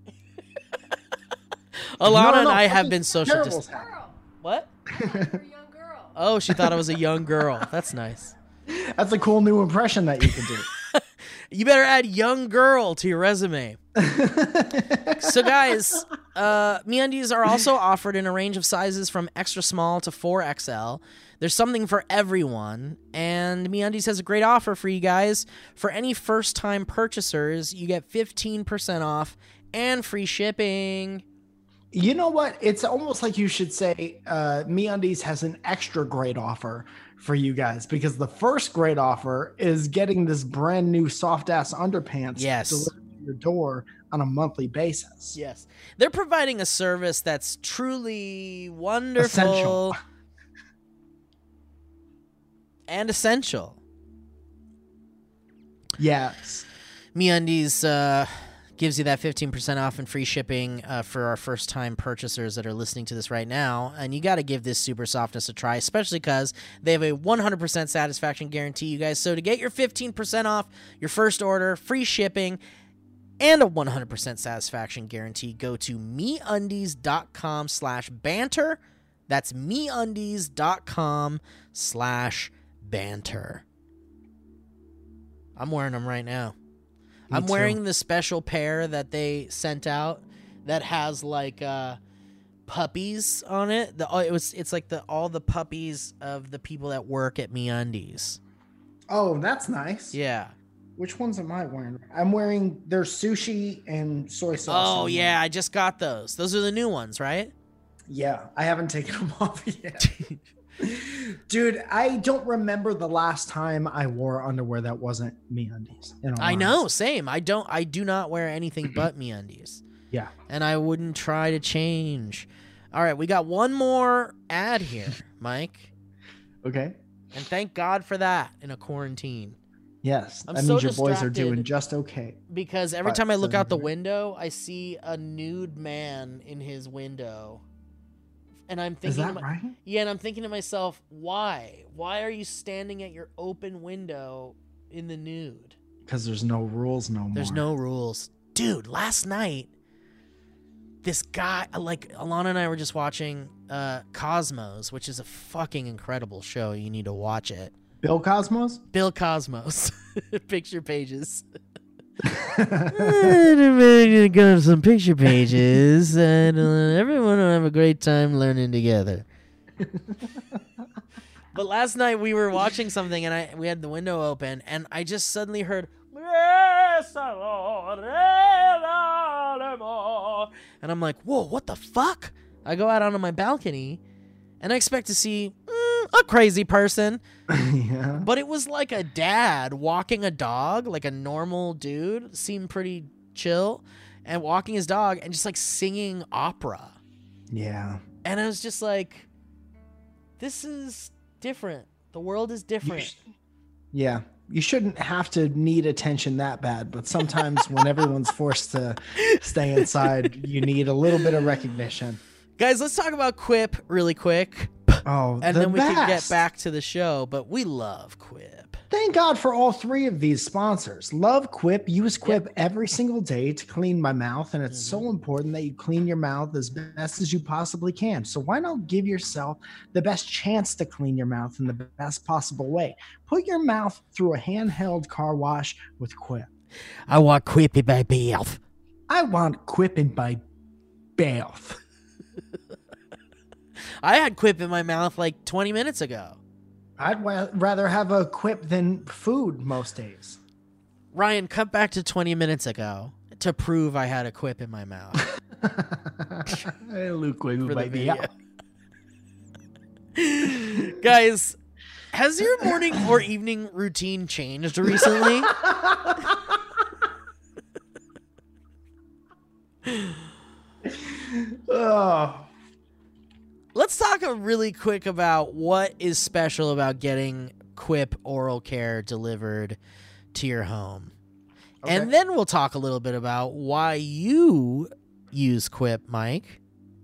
No, Alana no, and no, I have something been social terrible's distancing. happened. Girl, What? you're a young girl. Oh, she thought I was a young girl. That's nice. That's a cool new impression that you can do. You better add young girl to your resume. So guys, uh, MeUndies are also offered in a range of sizes from extra small to four X L. There's something for everyone, and MeUndies has a great offer for you guys. For any first-time purchasers, you get fifteen percent off and free shipping. You know what? It's almost like you should say uh, MeUndies has an extra great offer for you guys, because the first great offer is getting this brand new soft ass underpants Yes. delivered to your door on a monthly basis. Yes. They're providing a service that's truly wonderful Essential. and essential. Yes. MeUndies uh, gives you that fifteen percent off and free shipping uh, for our first-time purchasers that are listening to this right now. And you got to give this super softness a try, especially because they have a one hundred percent satisfaction guarantee, you guys. So to get your fifteen percent off your first order, free shipping, and a one hundred percent satisfaction guarantee, go to MeUndies.com slash banter. That's MeUndies.com slash banter. I'm wearing them right now. Me I'm too. wearing the special pair that they sent out that has like uh, puppies on it. The oh, it was it's like the all the puppies of the people that work at MeUndies. Oh, that's nice. Yeah. Which ones am I wearing? I'm wearing their sushi and soy sauce. Oh on yeah, them. I just got those. Those are the new ones, right? Yeah, I haven't taken them off yet. Dude, I don't remember the last time I wore underwear that wasn't MeUndies. in all I know, honesty. same. I don't I do not wear anything but MeUndies. Yeah. And I wouldn't try to change. All right, we got one more ad here, Mike. Okay. And thank God for that in a quarantine. Yes. I'm that so means your boys are distracted. doing just okay. Because every But time I look doesn't out the matter. window, I see a nude man in his window. And I'm Is thinking, that to my- right? yeah, and I'm thinking to myself, why? Why are you standing at your open window in the nude? Because there's no rules no more. There's no rules. Dude, last night, this guy, like, Alana and I were just watching uh, Cosmos, which is a fucking incredible show. You need to watch it. Bill Cosmos? Bill Cosmos. Picture pages. I'm gonna go to some picture pages, and uh, everyone will have a great time learning together. But last night we were watching something, and I we had the window open, and I just suddenly heard, and I'm like, whoa, what the fuck? I go out onto my balcony, and I expect to see mm, a crazy person. Yeah. But it was like a dad walking a dog, like a normal dude, seemed pretty chill, and walking his dog and just like singing opera. Yeah. And I was just like, this is different. The world is You different. sh- yeah. You shouldn't have to need attention that bad, but sometimes when everyone's forced to stay inside, you need a little bit of recognition. Guys, let's talk about Quip really quick, Oh, and the then we best. can get back to the show. But we love Quip. Thank God for all three of these sponsors. Love Quip. Use Quip every single day to clean my mouth. And it's Mm-hmm. so important that you clean your mouth as best as you possibly can. So why not give yourself the best chance to clean your mouth in the best possible way? Put your mouth through a handheld car wash with Quip. I want Quip in my mouth. I want Quip in my bath. I had Quip in my mouth like twenty minutes ago. I'd wa- rather have a Quip than food most days. Ryan, cut back to twenty minutes ago to prove I had a Quip in my mouth Hey, Luke, Quip for the might be video. out. Guys, has your morning or evening routine changed recently? Oh. Let's talk a really quick about what is special about getting Quip oral care delivered to your home. And Okay. then we'll talk a little bit about why you use Quip, Mike.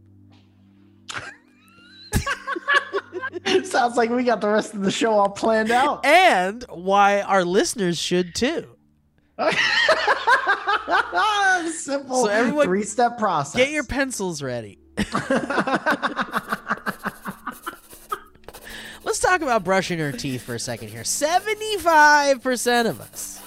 Sounds like we got the rest of the show all planned out. And why our listeners should too. Simple So everyone, three-step process. Get your pencils ready. Let's talk about brushing our teeth for a second here. seventy-five percent of us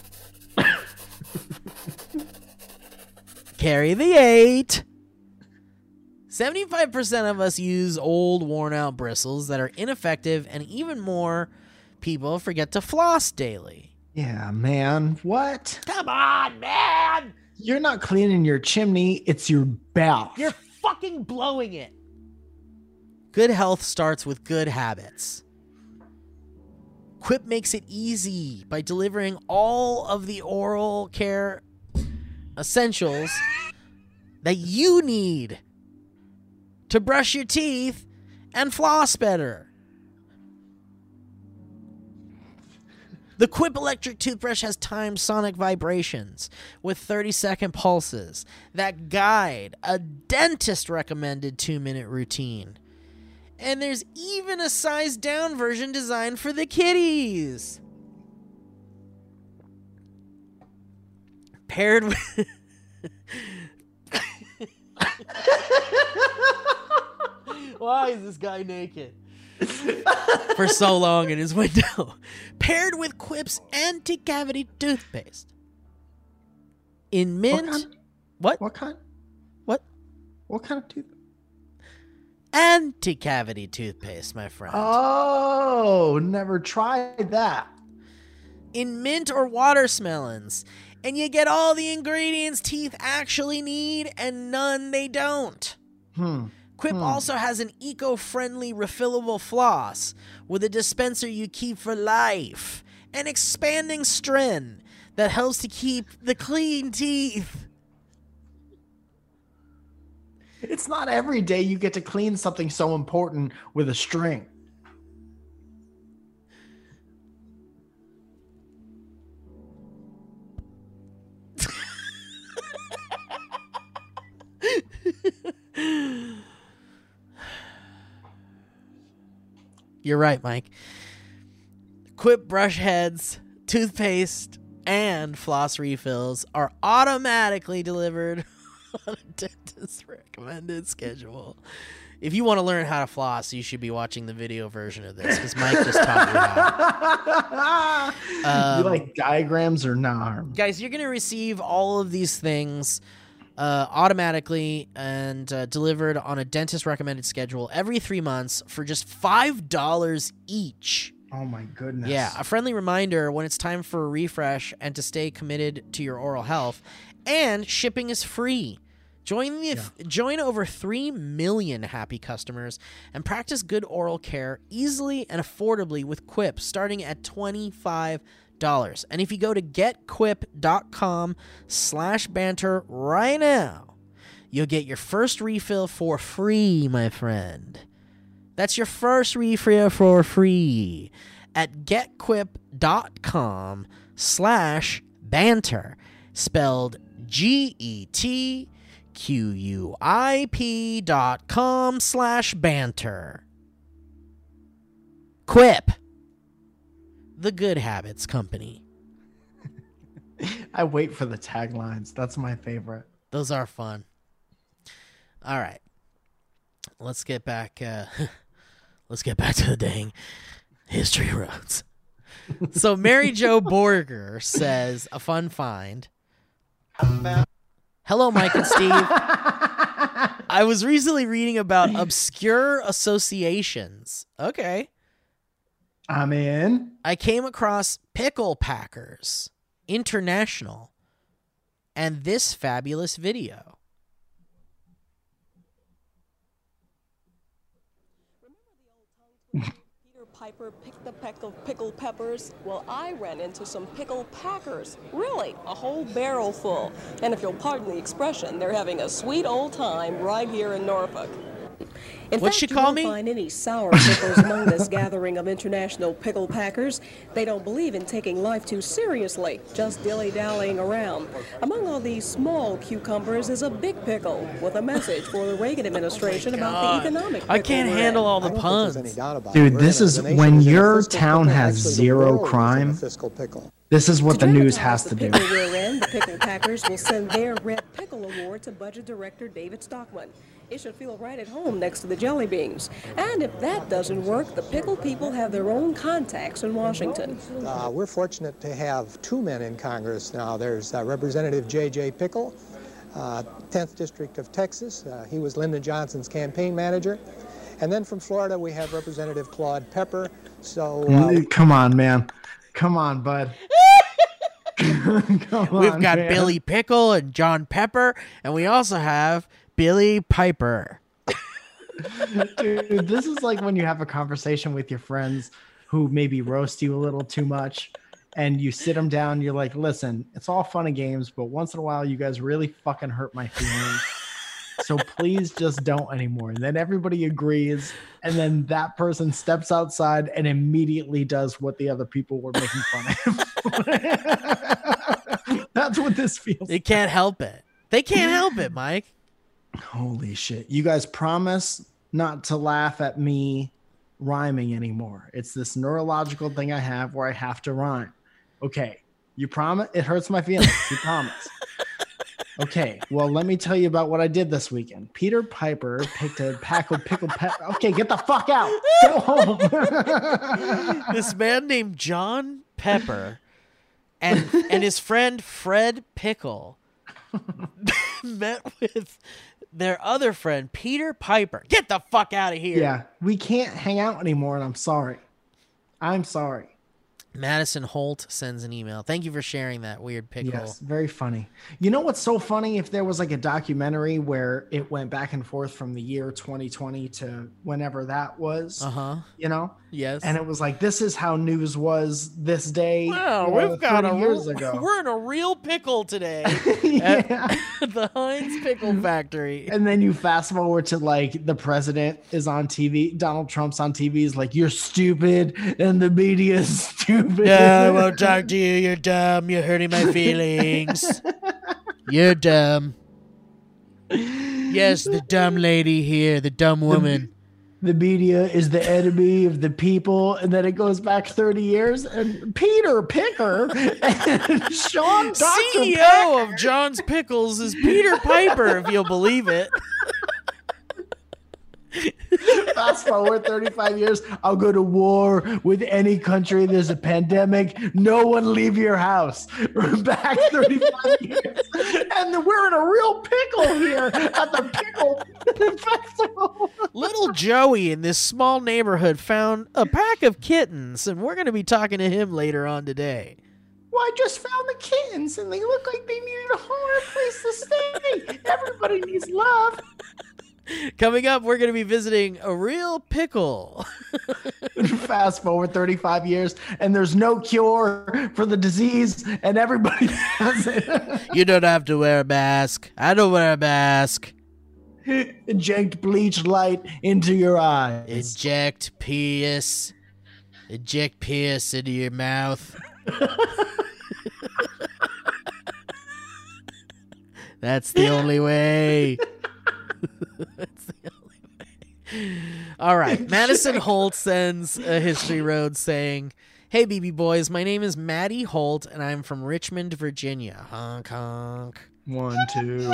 carry the eight. seventy-five percent of us use old, worn-out bristles that are ineffective, and even more people forget to floss daily. Yeah, man. What? Come on, man! You're not cleaning your chimney. It's your bath. You're fucking blowing it. Good health starts with good habits. Quip makes it easy by delivering all of the oral care essentials that you need to brush your teeth and floss better. The Quip electric toothbrush has timed sonic vibrations with thirty second pulses that guide a dentist recommended two minute routine. And there's even a sized down version designed for the kiddies. Paired with Why is this guy naked? For so long in his window. Paired with Quip's anti-cavity toothpaste. In mint. What kind? What? What kind? What? What kind of tooth? Anti-cavity toothpaste, my friend. Oh, never tried that. In mint or watermelons. And you get all the ingredients teeth actually need and none they don't. Hmm. Quip Hmm. also has an eco-friendly refillable floss with a dispenser you keep for life. An expanding string that helps to keep the clean teeth. It's not every day you get to clean something so important with a string. You're right, Mike. Quip brush heads, toothpaste, and floss refills are automatically delivered on a dentist's recommended schedule. If you want to learn how to floss, you should be watching the video version of this because Mike just taught you how. Um, you like diagrams or not? Guys, you're going to receive all of these things uh, automatically and uh, delivered on a dentist recommended schedule every three months for just five dollars each. Oh my goodness. Yeah, a friendly reminder when it's time for a refresh and to stay committed to your oral health. And shipping is free. Join the Yeah. join over three million happy customers and practice good oral care easily and affordably with Quip starting at twenty-five dollars. And if you go to getquip.com slash banter right now, you'll get your first refill for free, my friend. That's your first refill for free at getquip.com slash banter, spelled G E T Q U I P dot com slash banter. Quip, the Good Habits Company. I wait for the taglines. That's my favorite. Those are fun. All right. Let's get back uh, let's get back to the dang history roads. So Mary Jo Borger says, a fun find. Hello, Mike and Steve. I was recently reading about obscure associations. Okay. I'm in. I came across Pickle Packers International and this fabulous video. Peter Piper picked a peck of pickled peppers. Well, I ran into some pickle packers. Really, a whole barrel full. And if you'll pardon the expression, they're having a sweet old time right here in Norfolk. In What'd fact, she you call won't me? find any sour pickles among this gathering of international pickle packers. They don't believe in taking life too seriously, just dilly-dallying around. Among all these small cucumbers is a big pickle with a message for the Reagan administration about God. the economic I pickle can't we're handle in. all the puns. Dude, this is when your town has zero crime. This is what the news has to do. The pickle we're in, the Pickle Packers will send their Red Pickle Award to Budget Director David Stockman. It should feel right at home next to the jelly beans. And if that doesn't work, the pickle people have their own contacts in Washington. Uh, we're fortunate to have two men in Congress now. There's uh, Representative J J. Pickle, uh, tenth District of Texas. Uh, he was Lyndon Johnson's campaign manager. And then from Florida, we have Representative Claude Pepper. So, uh, Come on, man. Come on, bud. Come We've on, got man. Billy Pickle and John Pepper, and we also have Billy Piper. Dude, this is like when you have a conversation with your friends who maybe roast you a little too much, and you sit them down. You're like, listen, it's all fun and games, but once in a while, you guys really fucking hurt my feelings. So please just don't anymore. And then everybody agrees, and then that person steps outside and immediately does what the other people were making fun of. That's what this feels. They can't help it. They can't help it, Mike. Holy shit. You guys promise not to laugh at me rhyming anymore. It's this neurological thing I have where I have to rhyme. Okay. You promise? It hurts my feelings. You promise. Okay. Well, let me tell you about what I did this weekend. Peter Piper picked a pack of pickled pepper. Okay, get the fuck out. Go home. This man named John Pepper and and his friend Fred Pickle met with their other friend Peter Piper. Get the fuck out of here. Yeah, we can't hang out anymore, and I'm sorry. I'm sorry. Madison Holt sends an email. Thank you for sharing that weird pickle. Yes, very funny. You know what's so funny? If there was like a documentary where it went back and forth from the year twenty twenty to whenever that was, Uh-huh. you know? Yes. And it was like, this is how news was this day. Wow, you know, we've got a thirty years ago. we're in a real pickle today Yeah. at the Heinz Pickle Factory. And then you fast forward to like the president is on T V. Donald Trump's on T V. Is like, you're stupid. And the media is stupid. No, I won't talk to you. You're dumb. You're hurting my feelings. You're dumb. Yes, the dumb lady here, the dumb woman. The media is the enemy of the people, and then it goes back thirty years, and Peter Picker and Sean Doctor C E O of John's Pickles is Peter Piper, if you'll believe it. Fast forward thirty-five years, I'll go to war with any country. There's a pandemic. No one leave your house. We're back thirty-five years, and we're in a real pickle here at the Pickle Festival. Little Joey in this small neighborhood found a pack of kittens, and we're going to be talking to him later on today. Well, I just found the kittens, and they look like they needed a home or a place to stay. Everybody needs love. Coming up, we're going to be visiting a real pickle. Fast forward thirty-five years, and there's no cure for the disease, and everybody has it. You don't have to wear a mask. I don't wear a mask. Inject bleach light into your eyes. Inject piss. Inject piss into your mouth. That's the only way. That's the only way. All right. Madison Holt sends a History Road saying, "Hey, B B boys, my name is Maddie Holt, and I'm from Richmond, Virginia. Honk, honk. One, two.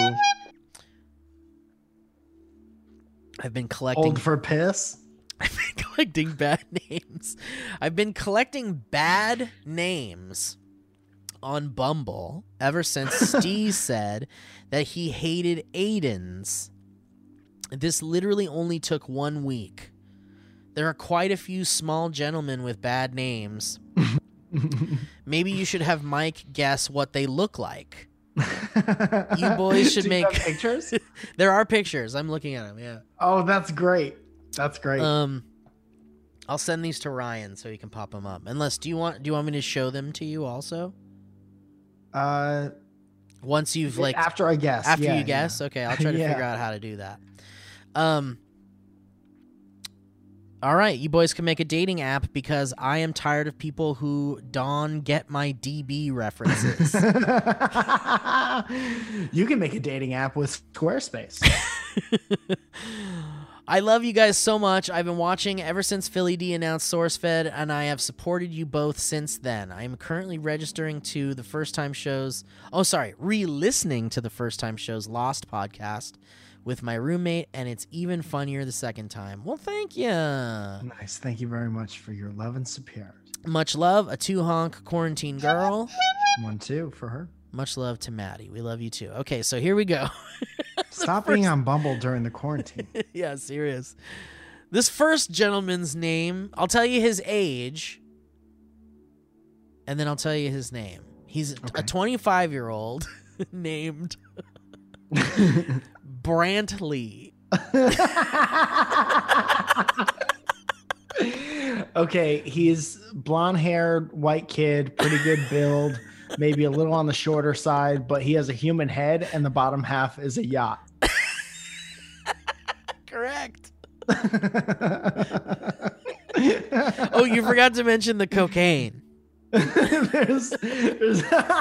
I've been collecting... Old for piss? I've been collecting bad names. I've been collecting bad names on Bumble ever since Steve said that he hated Aiden's. This literally only took one week. There are quite a few small gentlemen with bad names. Maybe you should have Mike guess what they look like. You boys should Do you make have pictures. There are pictures. I'm looking at them. Yeah. Oh, that's great. That's great. Um, I'll send these to Ryan so he can pop them up. Unless, do you want? Do you want me to show them to you also? Uh, Once you've like after I guess. after yeah, you guess, yeah. okay. I'll try to Yeah. figure out how to do that. Um. All right, you boys can make a dating app because I am tired of people who don get my D B references. You can make a dating app with Squarespace. I love you guys so much. I've been watching ever since Philly D announced SourceFed, and I have supported you both since then. I am currently registering to the First Time Shows. Oh, sorry, re-listening to the First Time Shows Lost podcast with my roommate, and it's even funnier the second time. Well, thank you. Nice. Thank you very much for your love and support. Much love, a two-honk quarantine girl. One, two for her. Much love to Maddie. We love you too. Okay, so here we go. Stop being on Bumble during the quarantine. Yeah, serious. This first gentleman's name, I'll tell you his age, and then I'll tell you his name. He's Okay. a twenty-five-year-old named Brantley. Okay, he's blonde-haired, white kid, pretty good build, maybe a little on the shorter side, but he has a human head, and the bottom half is a yacht. Correct. Oh, you forgot to mention the cocaine. there's, there's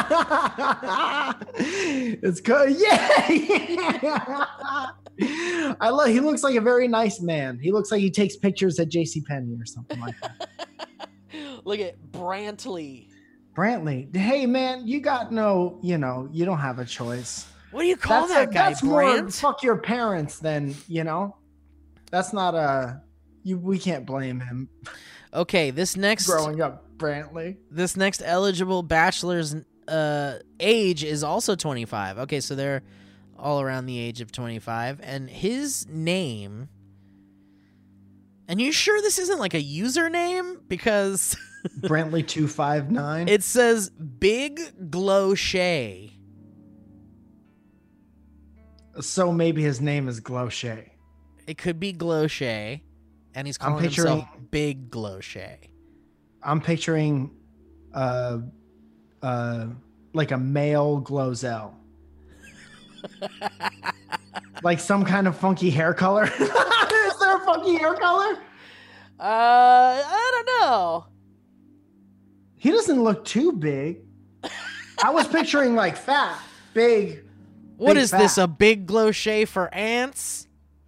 it's good. Yeah, yeah. I love. He looks like a very nice man. He looks like he takes pictures at JCPenney or something like that. Look at Brantley. Brantley, hey man, you got no, you know, you don't have a choice. What do you call That's that a, guy? That's more Brant? fuck your parents than, you know. That's not a. You. We can't blame him Okay, this next growing up, Brantley. this next eligible bachelor's uh, age is also twenty-five. Okay, so they're all around the age of twenty-five, and his name. And you sure this isn't like a username? Because Brantley two five nine. it says Big Glow Shay. So maybe his name is Gloshay. It could be Glow Shay, and he's I'm calling himself picturing- Big Glow Shay. I'm picturing, uh, uh, like a male Glozell. Like some kind of funky hair color. Is there a funky hair color? Uh, I don't know. He doesn't look too big. I was picturing like fat, big. What big is this, fat. a Big Glow Shay for ants?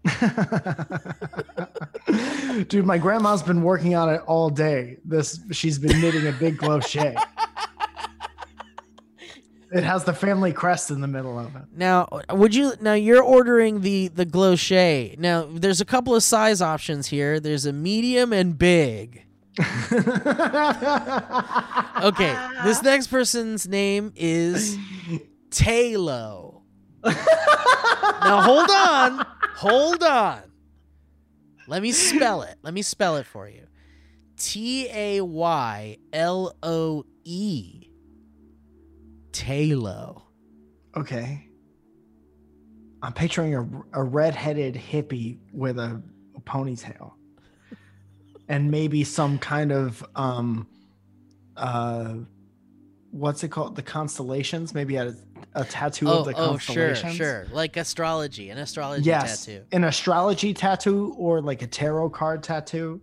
Dude, my grandma's been working on it all day. This she's been knitting a big Gloshay. It has the family crest in the middle of it. Now, would you? Now you're ordering the the Glow Shay. Now, there's a couple of size options here. There's a medium and big. Okay, this next person's name is Taylo. Now hold on, hold on. Let me spell it. Let me spell it for you. T A Y L O E. Taylo. Okay. I'm picturing a, a red-headed hippie with a, a ponytail. And maybe some kind of um uh what's it called? The constellations? Maybe a, a tattoo Oh, of the oh, sure, constellations. sure. Like astrology, an astrology Yes. tattoo. An astrology tattoo or like a tarot card tattoo.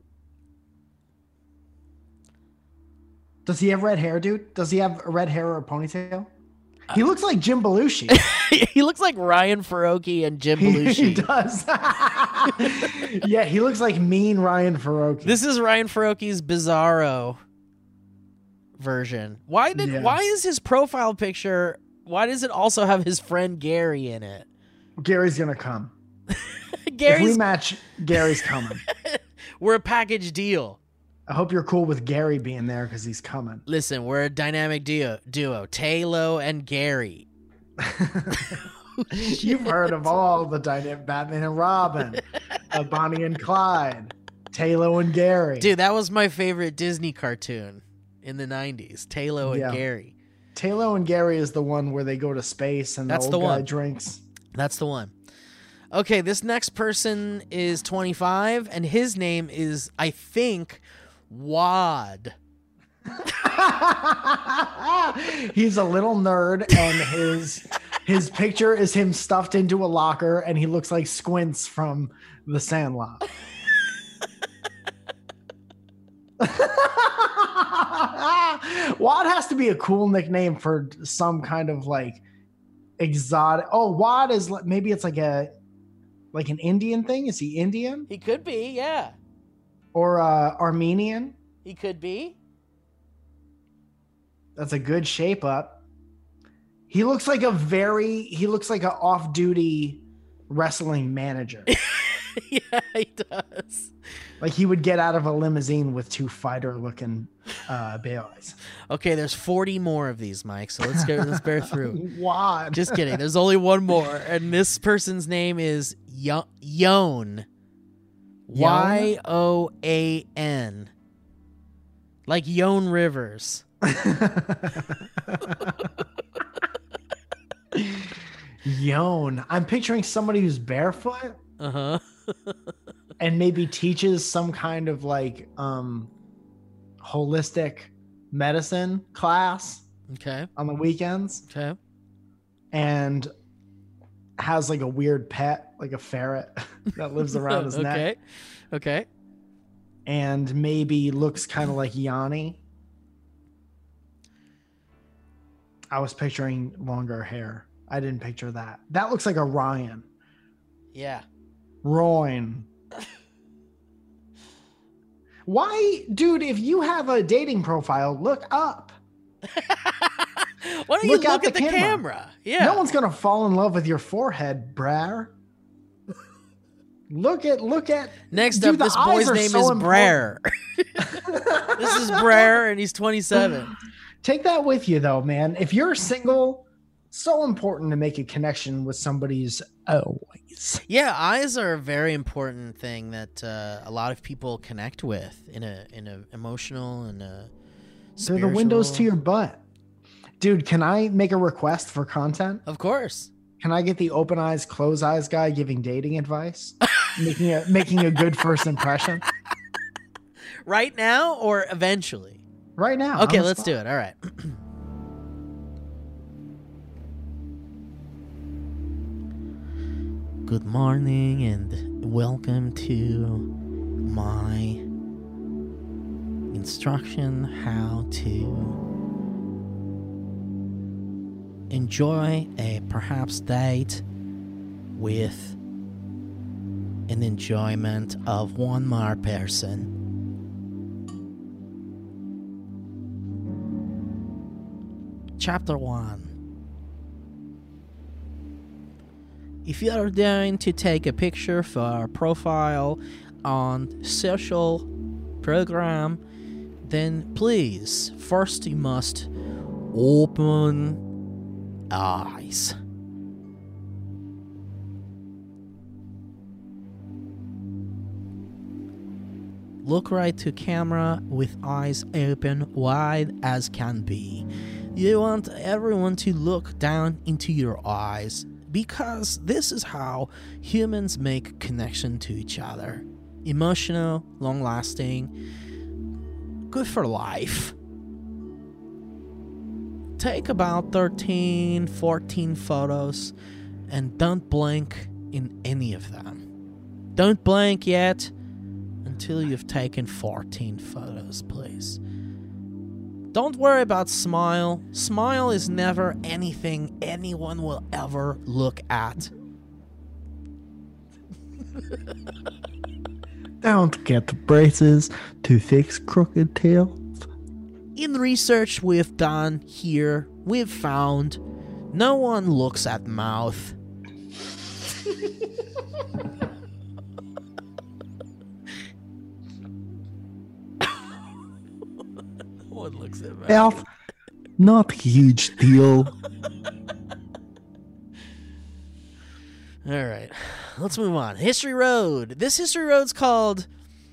Does he have red hair, dude? Does he have red hair or a ponytail? He looks like Jim Belushi. He looks like Ryan Faroki and Jim He, Belushi. he does. Yeah, he looks like mean Ryan Faroki. This is Ryan Faroki's Bizarro version. Why did? Yeah. Why is his profile picture? Why does it also have his friend Gary in it? Gary's gonna come. If we Gary's. match, Gary's coming. We're a package deal. I hope you're cool with Gary being there because he's coming. Listen, we're a dynamic duo. Duo. Taylor and Gary. You've heard of all the dynamic Batman and Robin, uh, Bonnie and Clyde, Taylor and Gary. Dude, that was my favorite Disney cartoon in the nineties. Taylor and Yeah. Gary. Taylor and Gary is the one where they go to space and That's the the old guy one. drinks. That's the one. Okay, this next person is twenty-five, and his name is, I think, Wad. He's a little nerd, and his his picture is him stuffed into a locker, and he looks like Squints from The Sandlot. Wad has to be a cool nickname for some kind of like exotic. Oh, Wad is li- maybe it's like a like an Indian thing. Is he Indian He could be, yeah. or uh, Armenian? He could be. That's a good shape up. He looks like a very he looks like an off-duty wrestling manager. Yeah, he does. Like he would get out of a limousine with two fighter-looking uh, Baileys. Okay, there's forty more of these, Mike, so let's go let's bear through. Wad. Just kidding. There's only one more, and this person's name is Yo- Yoan. Y O A N. Like Yoan Rivers. Yoan. I'm picturing somebody who's barefoot Uh-huh. and maybe teaches some kind of like um holistic medicine class Okay. on the weekends Okay. and has like a weird pet, like a ferret that lives around his okay. neck, Okay. and maybe looks kind of like Yanni. I was picturing longer hair. I didn't picture that. That looks like a Ryan. Yeah. Royan. Why, dude, if you have a dating profile, look up. Why don't Look you at look the at the camera. camera? Yeah. No one's gonna fall in love with your forehead, Brer. Look at look at Next Dude, up, the this eyes boy's are name so is important. Brer. This is Brer, and he's twenty-seven. Take that with you though, man. If you're single, so important to make a connection with somebody's eyes. Yeah, eyes are a very important thing that uh, a lot of people connect with in a in a emotional and a They're the windows to spiritual- your butt. Dude, can I make a request for content? Of course. Can I get the open eyes, close eyes guy giving dating advice? making a making a good first impression? Right now or eventually? Right now. Okay, on the let's spot. do it. All right. Good morning and welcome to my instruction how to enjoy a perhaps date with an enjoyment of one more person. Chapter one. If you are going to take a picture for a profile on social program, then please, first you must open eyes. Look right to camera with eyes open wide as can be. You want everyone to look down into your eyes because this is how humans make connection to each other. Emotional, long-lasting, good for life. Take about thirteen, fourteen photos and don't blink in any of them. Don't blink yet until you've taken fourteen photos, please. Don't worry about Smile. Smile is never anything anyone will ever look at. Don't get braces to fix crooked tails. In research we've done here, we've found no one looks at mouth. No one looks at mouth. Mouth, not a huge deal. All right, let's move on. History Road. This History Road's called...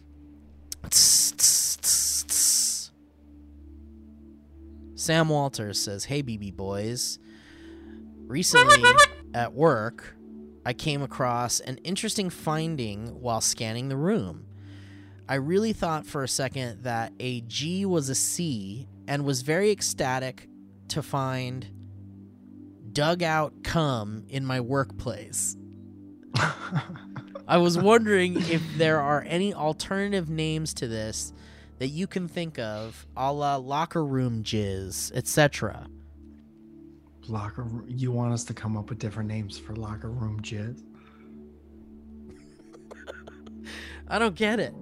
Sam Walters says, "Hey, B B boys. Recently, at work, I came across an interesting finding while scanning the room. I really thought for a second that a G was a C and was very ecstatic to find dugout cum in my workplace. I was wondering if there are any alternative names to this that you can think of, a la locker room jizz, et cetera" Locker room. You want us to come up with different names for locker room jizz? I don't get it.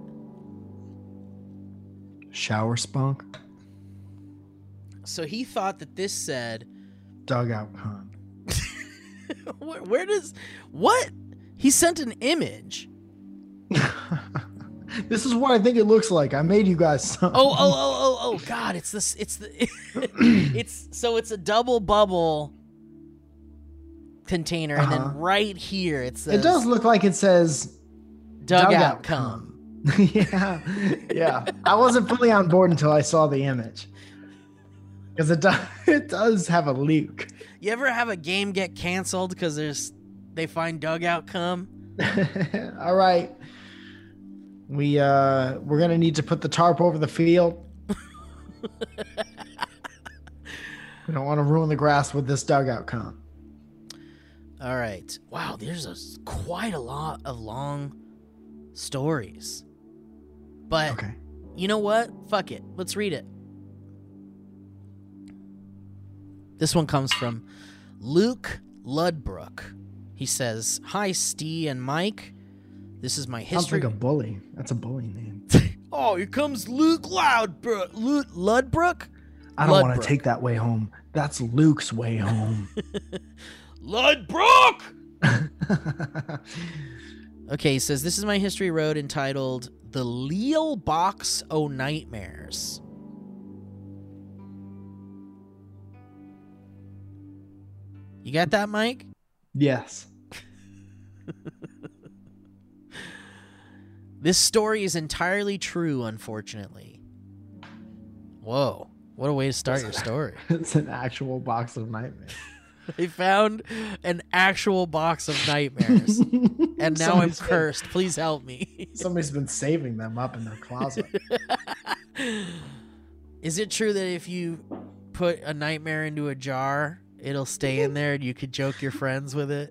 Shower spunk? So he thought that this said... Dugout con. where, where does... What? He sent an image. This is what I think it looks like. I made you guys some. Oh, oh, oh, oh, oh, God! It's this. It's the. It's so it's a double bubble container, and Uh-huh. then right here it says. It does look like it says dugout, dugout cum. cum. yeah, yeah. I wasn't fully on board until I saw the image, because it does. It does have a leak. You ever have a game get canceled because there's they find dugout cum? All right. We uh we're gonna need to put the tarp over the field. We don't want to ruin the grass with this dugout cum. All right. Wow, there's a, quite a lot of long stories. But Okay. you know what? Fuck it. Let's read it. This one comes from Luke Ludbrook. He says, "Hi, Steve and Mike. This is my Sounds history." like a bully. That's a bully name. Oh, here comes Luke Loudbrook. Luke Ludbrook? I don't want Ludbrook. to take that way home. That's Luke's way home. Ludbrook! Okay, he says, "This is my history road entitled The Leal Box O' Nightmares." You got that, Mike? Yes. This story is entirely true, unfortunately. Whoa. What a way to start your story. It's an actual box of nightmares. I found an actual box of nightmares. And now I'm Somebody's been- cursed. Please help me. Somebody's been saving them up in their closet. Is it true that if you put a nightmare into a jar, it'll stay in there and you could joke your friends with it?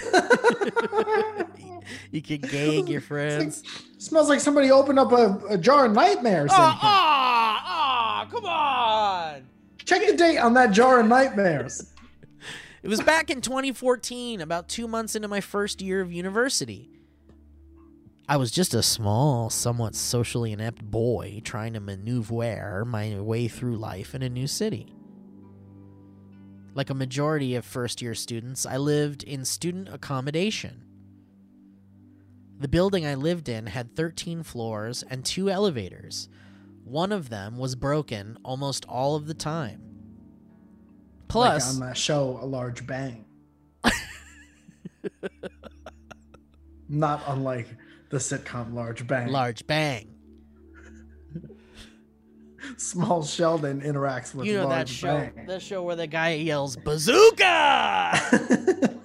You could gag your friends. Smells like somebody opened up a, a jar of nightmares. in Oh, here. ah, ah, come on. Check the date on that jar of nightmares. It was back in twenty fourteen, about two months into my first year of university. I was just a small, somewhat socially inept boy trying to maneuver my way through life in a new city. Like a majority of first-year students, I lived in student accommodation. The building I lived in had thirteen floors and two elevators. One of them was broken almost all of the time. Plus, like on that show, A Large Bang. Not unlike the sitcom Large Bang. large bang. Small Sheldon interacts with You know that Large show, Bang. that show where the guy yells "Bazooka!"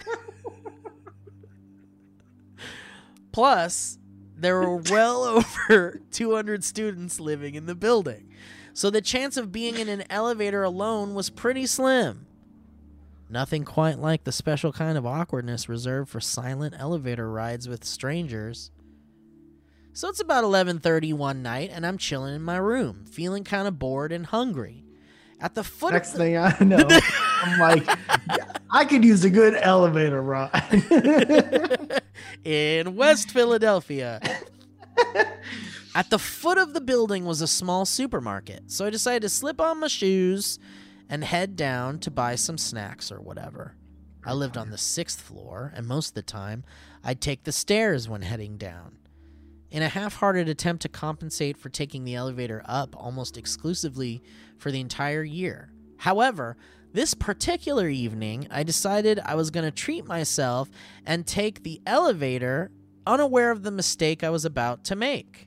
Plus, there were well over two hundred students living in the building, so the chance of being in an elevator alone was pretty slim. Nothing quite like the special kind of awkwardness reserved for silent elevator rides with strangers. So it's about eleven thirty one night, and I'm chilling in my room, feeling kind of bored and hungry. At the foot Next of the- thing I know, I'm like, I could use a good elevator ride. in West Philadelphia. At the foot of the building was a small supermarket, so I decided to slip on my shoes and head down to buy some snacks or whatever. I lived on the sixth floor, and most of the time, I'd take the stairs when heading down. In a half-hearted attempt to compensate for taking the elevator up almost exclusively for the entire year. However, this particular evening, I decided I was going to treat myself and take the elevator, unaware of the mistake I was about to make.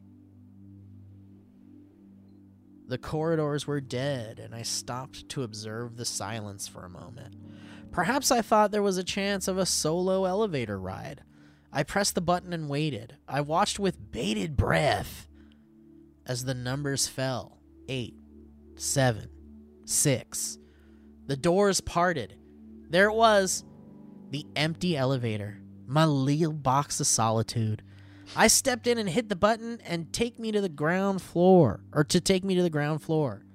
The corridors were dead, and I stopped to observe the silence for a moment. Perhaps I thought there was a chance of a solo elevator ride. I pressed the button and waited. I watched with bated breath as the numbers fell. Eight, seven, six. The doors parted. There it was, the empty elevator, my little box of solitude. I stepped in and hit the button and take me to the ground floor, or to take me to the ground floor.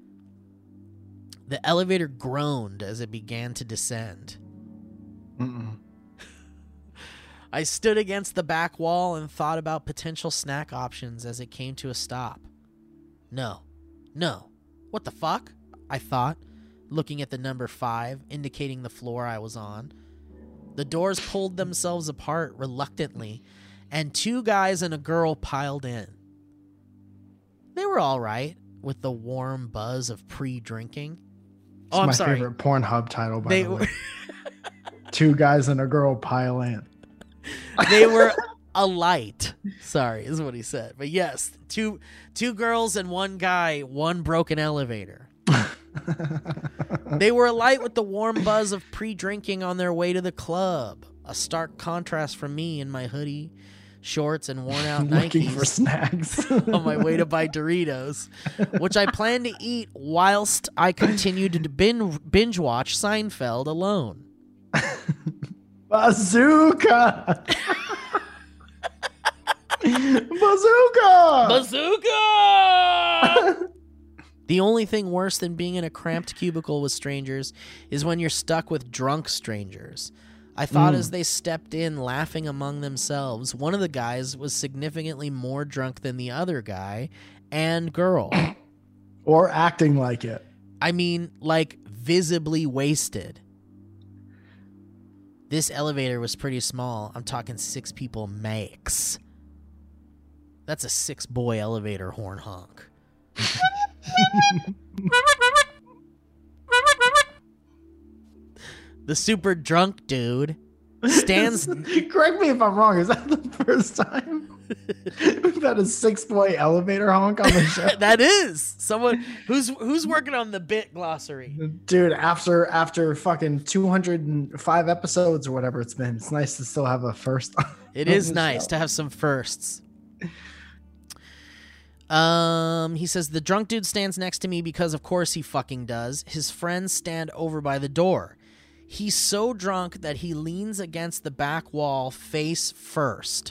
The elevator groaned as it began to descend. Mm-mm. I stood against the back wall and thought about potential snack options as it came to a stop. No. No. What the fuck? I thought, looking at the number five, indicating the floor I was on. The doors pulled themselves apart reluctantly, and two guys and a girl piled in. They were all right, with the warm buzz of pre-drinking. It's Oh, I'm my sorry. favorite Pornhub title, by They the were way. Two guys and a girl pile in. they were a light. Sorry, is what he said. But yes, two two girls and one guy, one broken elevator. They were alight with the warm buzz of pre-drinking on their way to the club. A stark contrast from me in my hoodie, shorts, and worn-out Looking for Nikes snacks. on my way to buy Doritos, which I planned to eat whilst I continued to bin- binge watch Seinfeld alone. Bazooka! Bazooka! Bazooka! The only thing worse than being in a cramped cubicle with strangers is when you're stuck with drunk strangers. I thought Mm. as they stepped in laughing among themselves, one of the guys was significantly more drunk than the other guy and girl. Or acting like it. I mean, like, visibly wasted. This elevator was pretty small. I'm talking six people max. That's a six-boy elevator horn honk. The super drunk dude stands... Correct me if I'm wrong. Is that the first time we've had a six-boy elevator honk on the show? That is someone who's who's working on the bit glossary. Dude, after after fucking two hundred five episodes or whatever it's been, it's nice to still have a first. It on is the nice show. to have some firsts. Um, he says the drunk dude stands next to me because of course he fucking does. His friends stand over by the door. He's so drunk that he leans against the back wall face first.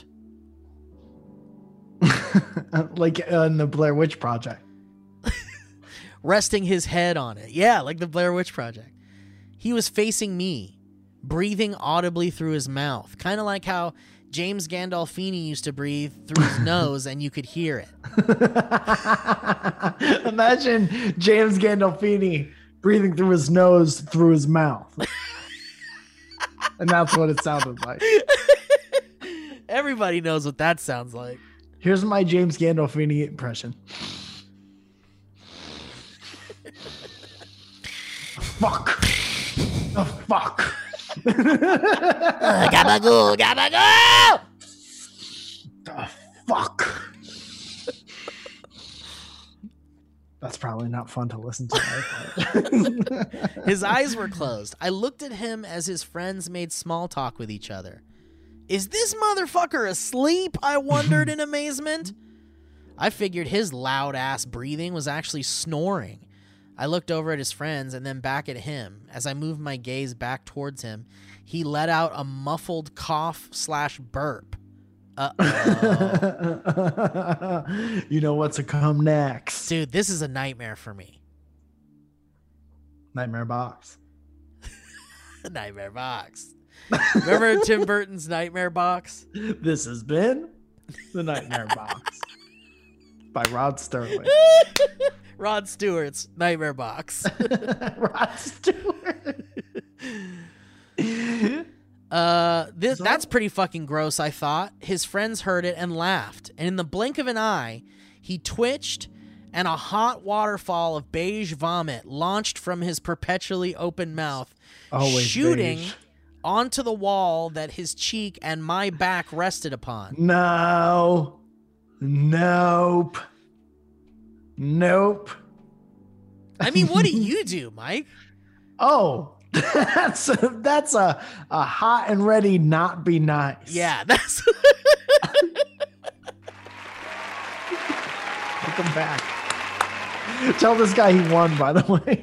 Like uh, in the Blair Witch Project. Resting his head on it. Yeah, like the Blair Witch Project. He was facing me, breathing audibly through his mouth, kind of like how James Gandolfini used to breathe through his nose and you could hear it. Imagine James Gandolfini breathing through his nose through his mouth. And that's what it sounded like. Everybody knows what that sounds like. Here's my James Gandolfini impression. Fuck. The fuck. Uh, gabagoo, gabagoo! The fuck. That's probably not fun to listen to. His eyes were closed. I looked at him as his friends made small talk with each other. Is this motherfucker asleep? I wondered in amazement. I figured his loud ass breathing was actually snoring. I looked over at his friends and then back at him. As I moved my gaze back towards him, he let out a muffled cough slash burp. Uh-oh. You know what's to come next? Dude, this is a nightmare for me. Nightmare Box. Nightmare Box. Remember Tim Burton's Nightmare Box? This has been the Nightmare Box by Rod Sterling. Rod Stewart's Nightmare Box. Rod Stewart. Uh, this, So- that's pretty fucking gross, I thought. His friends heard it and laughed. And in the blink of an eye, he twitched and a hot waterfall of beige vomit launched from his perpetually open mouth, Always shooting beige. onto the wall that his cheek and my back rested upon. No. Nope. Nope. I mean, what do you do, Mike? Oh, that's a, that's a, a hot and ready not be nice. Yeah, that's... Welcome back. Tell this guy he won, by the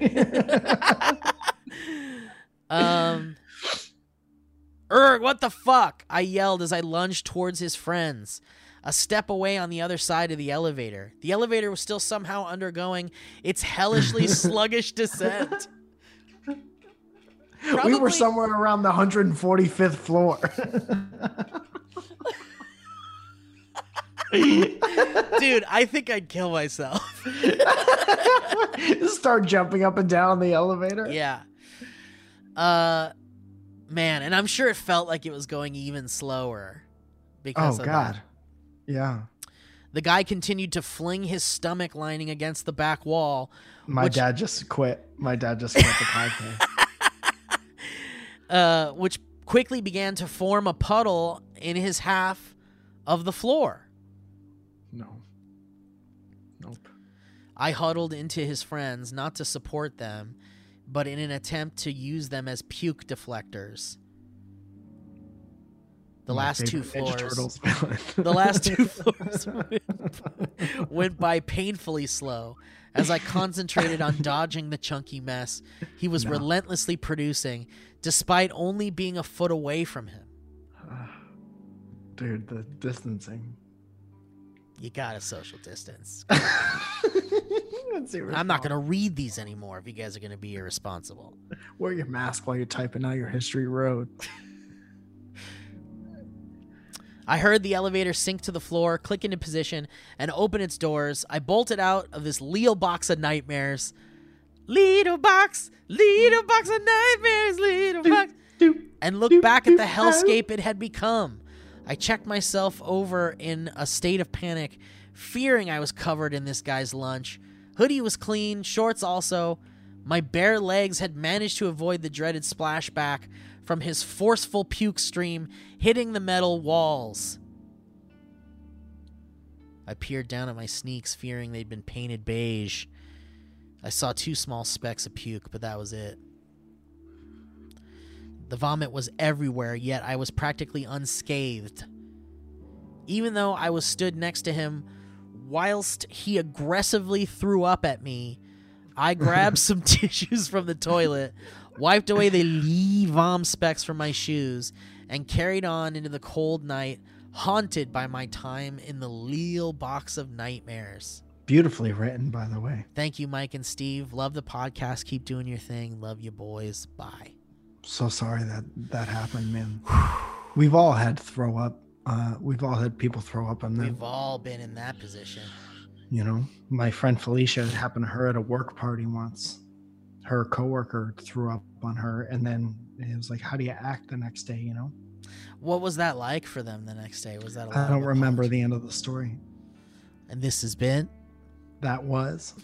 way. Um, Erg, what the fuck? I yelled as I lunged towards his friends, a step away on the other side of the elevator. The elevator was still somehow undergoing its hellishly sluggish descent. We were Probably- somewhere around the one hundred forty-fifth floor. Dude, I think I'd kill myself. Start jumping up and down the elevator. Yeah. Uh, man, and I'm sure it felt like it was going even slower because Oh of God. that. Yeah. The guy continued to fling his stomach lining against the back wall. My Which- dad just quit. My dad just quit the podcast. Uh, which quickly began to form a puddle in his half of the floor. No. Nope. I huddled into his friends, not to support them, but in an attempt to use them as puke deflectors. The My last two favorite Ninja floors. Turtles villain. The last two floors went, went by painfully slow as I concentrated on dodging the chunky mess he was No. relentlessly producing, despite only being a foot away from him. Dude, the distancing. You got to social distance. That's I'm not going to read these anymore if you guys are going to be irresponsible. Wear your mask while you're typing out your history road. I heard the elevator sink to the floor, click into position, and open its doors. I bolted out of this little box of nightmares. Little box, little box of nightmares, little box. And looked back at the hellscape it had become. I checked myself over in a state of panic, fearing I was covered in this guy's lunch. Hoodie was clean, shorts also. My bare legs had managed to avoid the dreaded splashback from his forceful puke stream hitting the metal walls. I peered down at my sneaks, fearing they'd been painted beige. I saw two small specks of puke, but that was it. The vomit was everywhere, yet I was practically unscathed. Even though I was stood next to him, whilst he aggressively threw up at me, I grabbed some tissues from the toilet, wiped away the lee vom specks from my shoes, and carried on into the cold night, haunted by my time in the Leal Box of Nightmares. Beautifully written, by the way. Thank you, Mike and Steve. Love the podcast. Keep doing your thing. Love you, boys. Bye. So sorry that that happened, man. We've all had throw up. Uh, we've all had people throw up on them. We've all been in that position. You know, my friend Felicia, it happened to her at a work party once. Her coworker threw up on her, and then it was like, how do you act the next day, you know? What was that like for them the next day? Was that a lot I don't of remember apology? the end of the story. And this has been That was.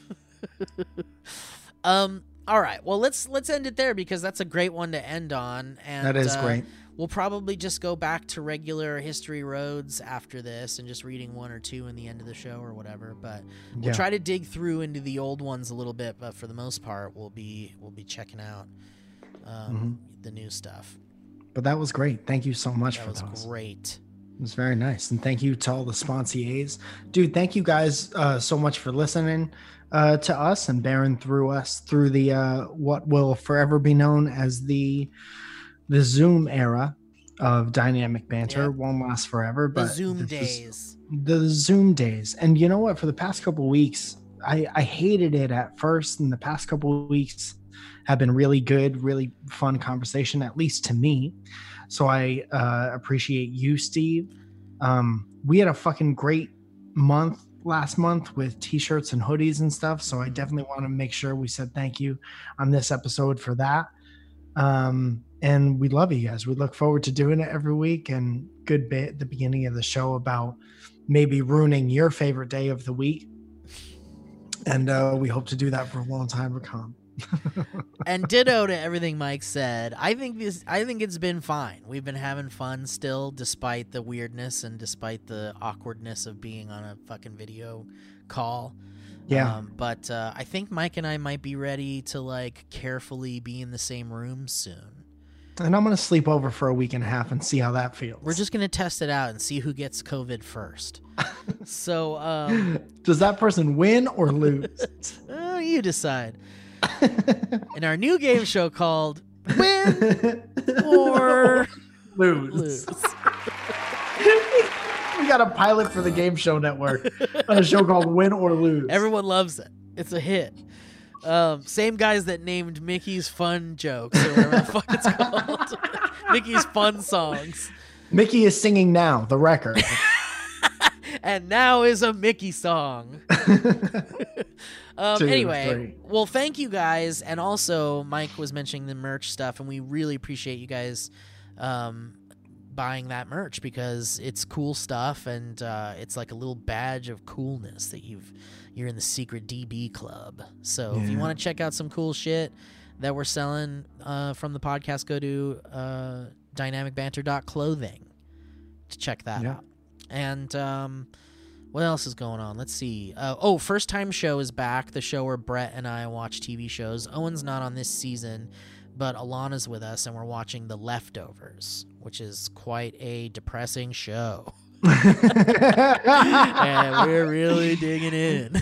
um all right. Well, let's let's end it there because that's a great one to end on. And That is uh, great. We'll probably just go back to regular history roads after this and just reading one or two in the end of the show or whatever. But we'll Yeah. try to dig through into the old ones a little bit. But for the most part, we'll be we'll be checking out um, Mm-hmm. the new stuff. But that was great. Thank you so much That for was those. great. It was very nice. And thank you to all the sponsiers. Dude, thank you guys uh, so much for listening uh, to us and bearing through us through the uh, what will forever be known as the the Zoom era. of Dynamic Banter. Yep. Won't last forever, The but Zoom this days. is- the Zoom days. And you know what? For the past couple of weeks, I, I hated it at first, and the past couple of weeks have been really good, really fun conversation, at least to me. So I uh, appreciate you, Steve. Um, we had a fucking great month last month with t-shirts and hoodies and stuff. So I definitely want to make sure we said thank you on this episode for that. Um, and we love you guys. We look forward to doing it every week. And good bit at the beginning of the show about maybe ruining your favorite day of the week. And uh, we hope to do that for a long time to come. And ditto to everything Mike said. I think this. I think it's been fine. We've been having fun still, despite the weirdness and despite the awkwardness of being on a fucking video call. Yeah. Um, but uh, I think Mike and I might be ready to like carefully be in the same room soon. And I'm going to sleep over for a week and a half and see how that feels. We're just gonna test it out and see who gets COVID first. So um, Does that person win or lose? uh, you decide. In our new game show called Win or lose. Lose. We got a pilot for the Game Show Network on a show called Win or Lose. Everyone loves it. It's a hit. Um, same guys that named Mickey's Fun Jokes or whatever the fuck it's called. Mickey's Fun Songs. Mickey is singing now, the record. And now is a Mickey song. um, Two, anyway, three. well, thank you guys. And also, Mike was mentioning the merch stuff, and we really appreciate you guys um, buying that merch because it's cool stuff, and uh, it's like a little badge of coolness that you've you're in the secret D B club. So if you Yeah. want to check out some cool shit that we're selling uh, from the podcast, go to uh, dynamic banter dot clothing to check that Yeah. out. And um, what else is going on? Let's see. Uh, oh, First Time Show is back. The show where Brett and I watch T V shows. Owen's not on this season, but Alana's with us, and we're watching The Leftovers, which is quite a depressing show. And we're really digging in.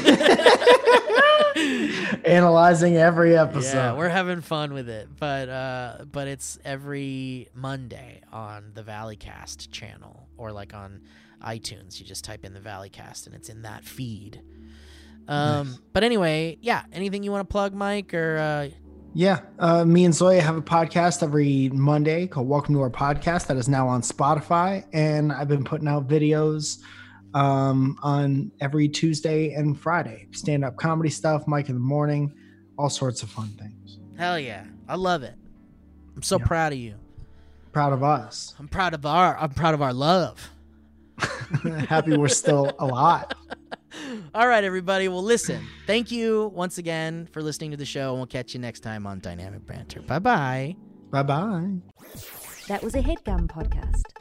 Analyzing every episode. Yeah, we're having fun with it, but uh, but it's every Monday on the Valleycast channel, or like on iTunes. You just type in the Valleycast, and it's in that feed. Um, Nice. But anyway, yeah. Anything you want to plug, Mike? Or uh, Yeah, uh, me and Zoya have a podcast every Monday called Welcome to Our Podcast that is now on Spotify, and I've been putting out videos um, on every Tuesday and Friday. Stand-up comedy stuff, Mike in the morning, all sorts of fun things. hell yeah, I love it. I'm so Yeah. proud of you. Proud of us. I'm proud of our. I'm proud of our love. Happy we're still alive. All right, everybody. Well, listen. Thank you once again for listening to the show, and we'll catch you next time on Dynamic Banter. Bye bye. Bye-bye. That was a HeadGum podcast.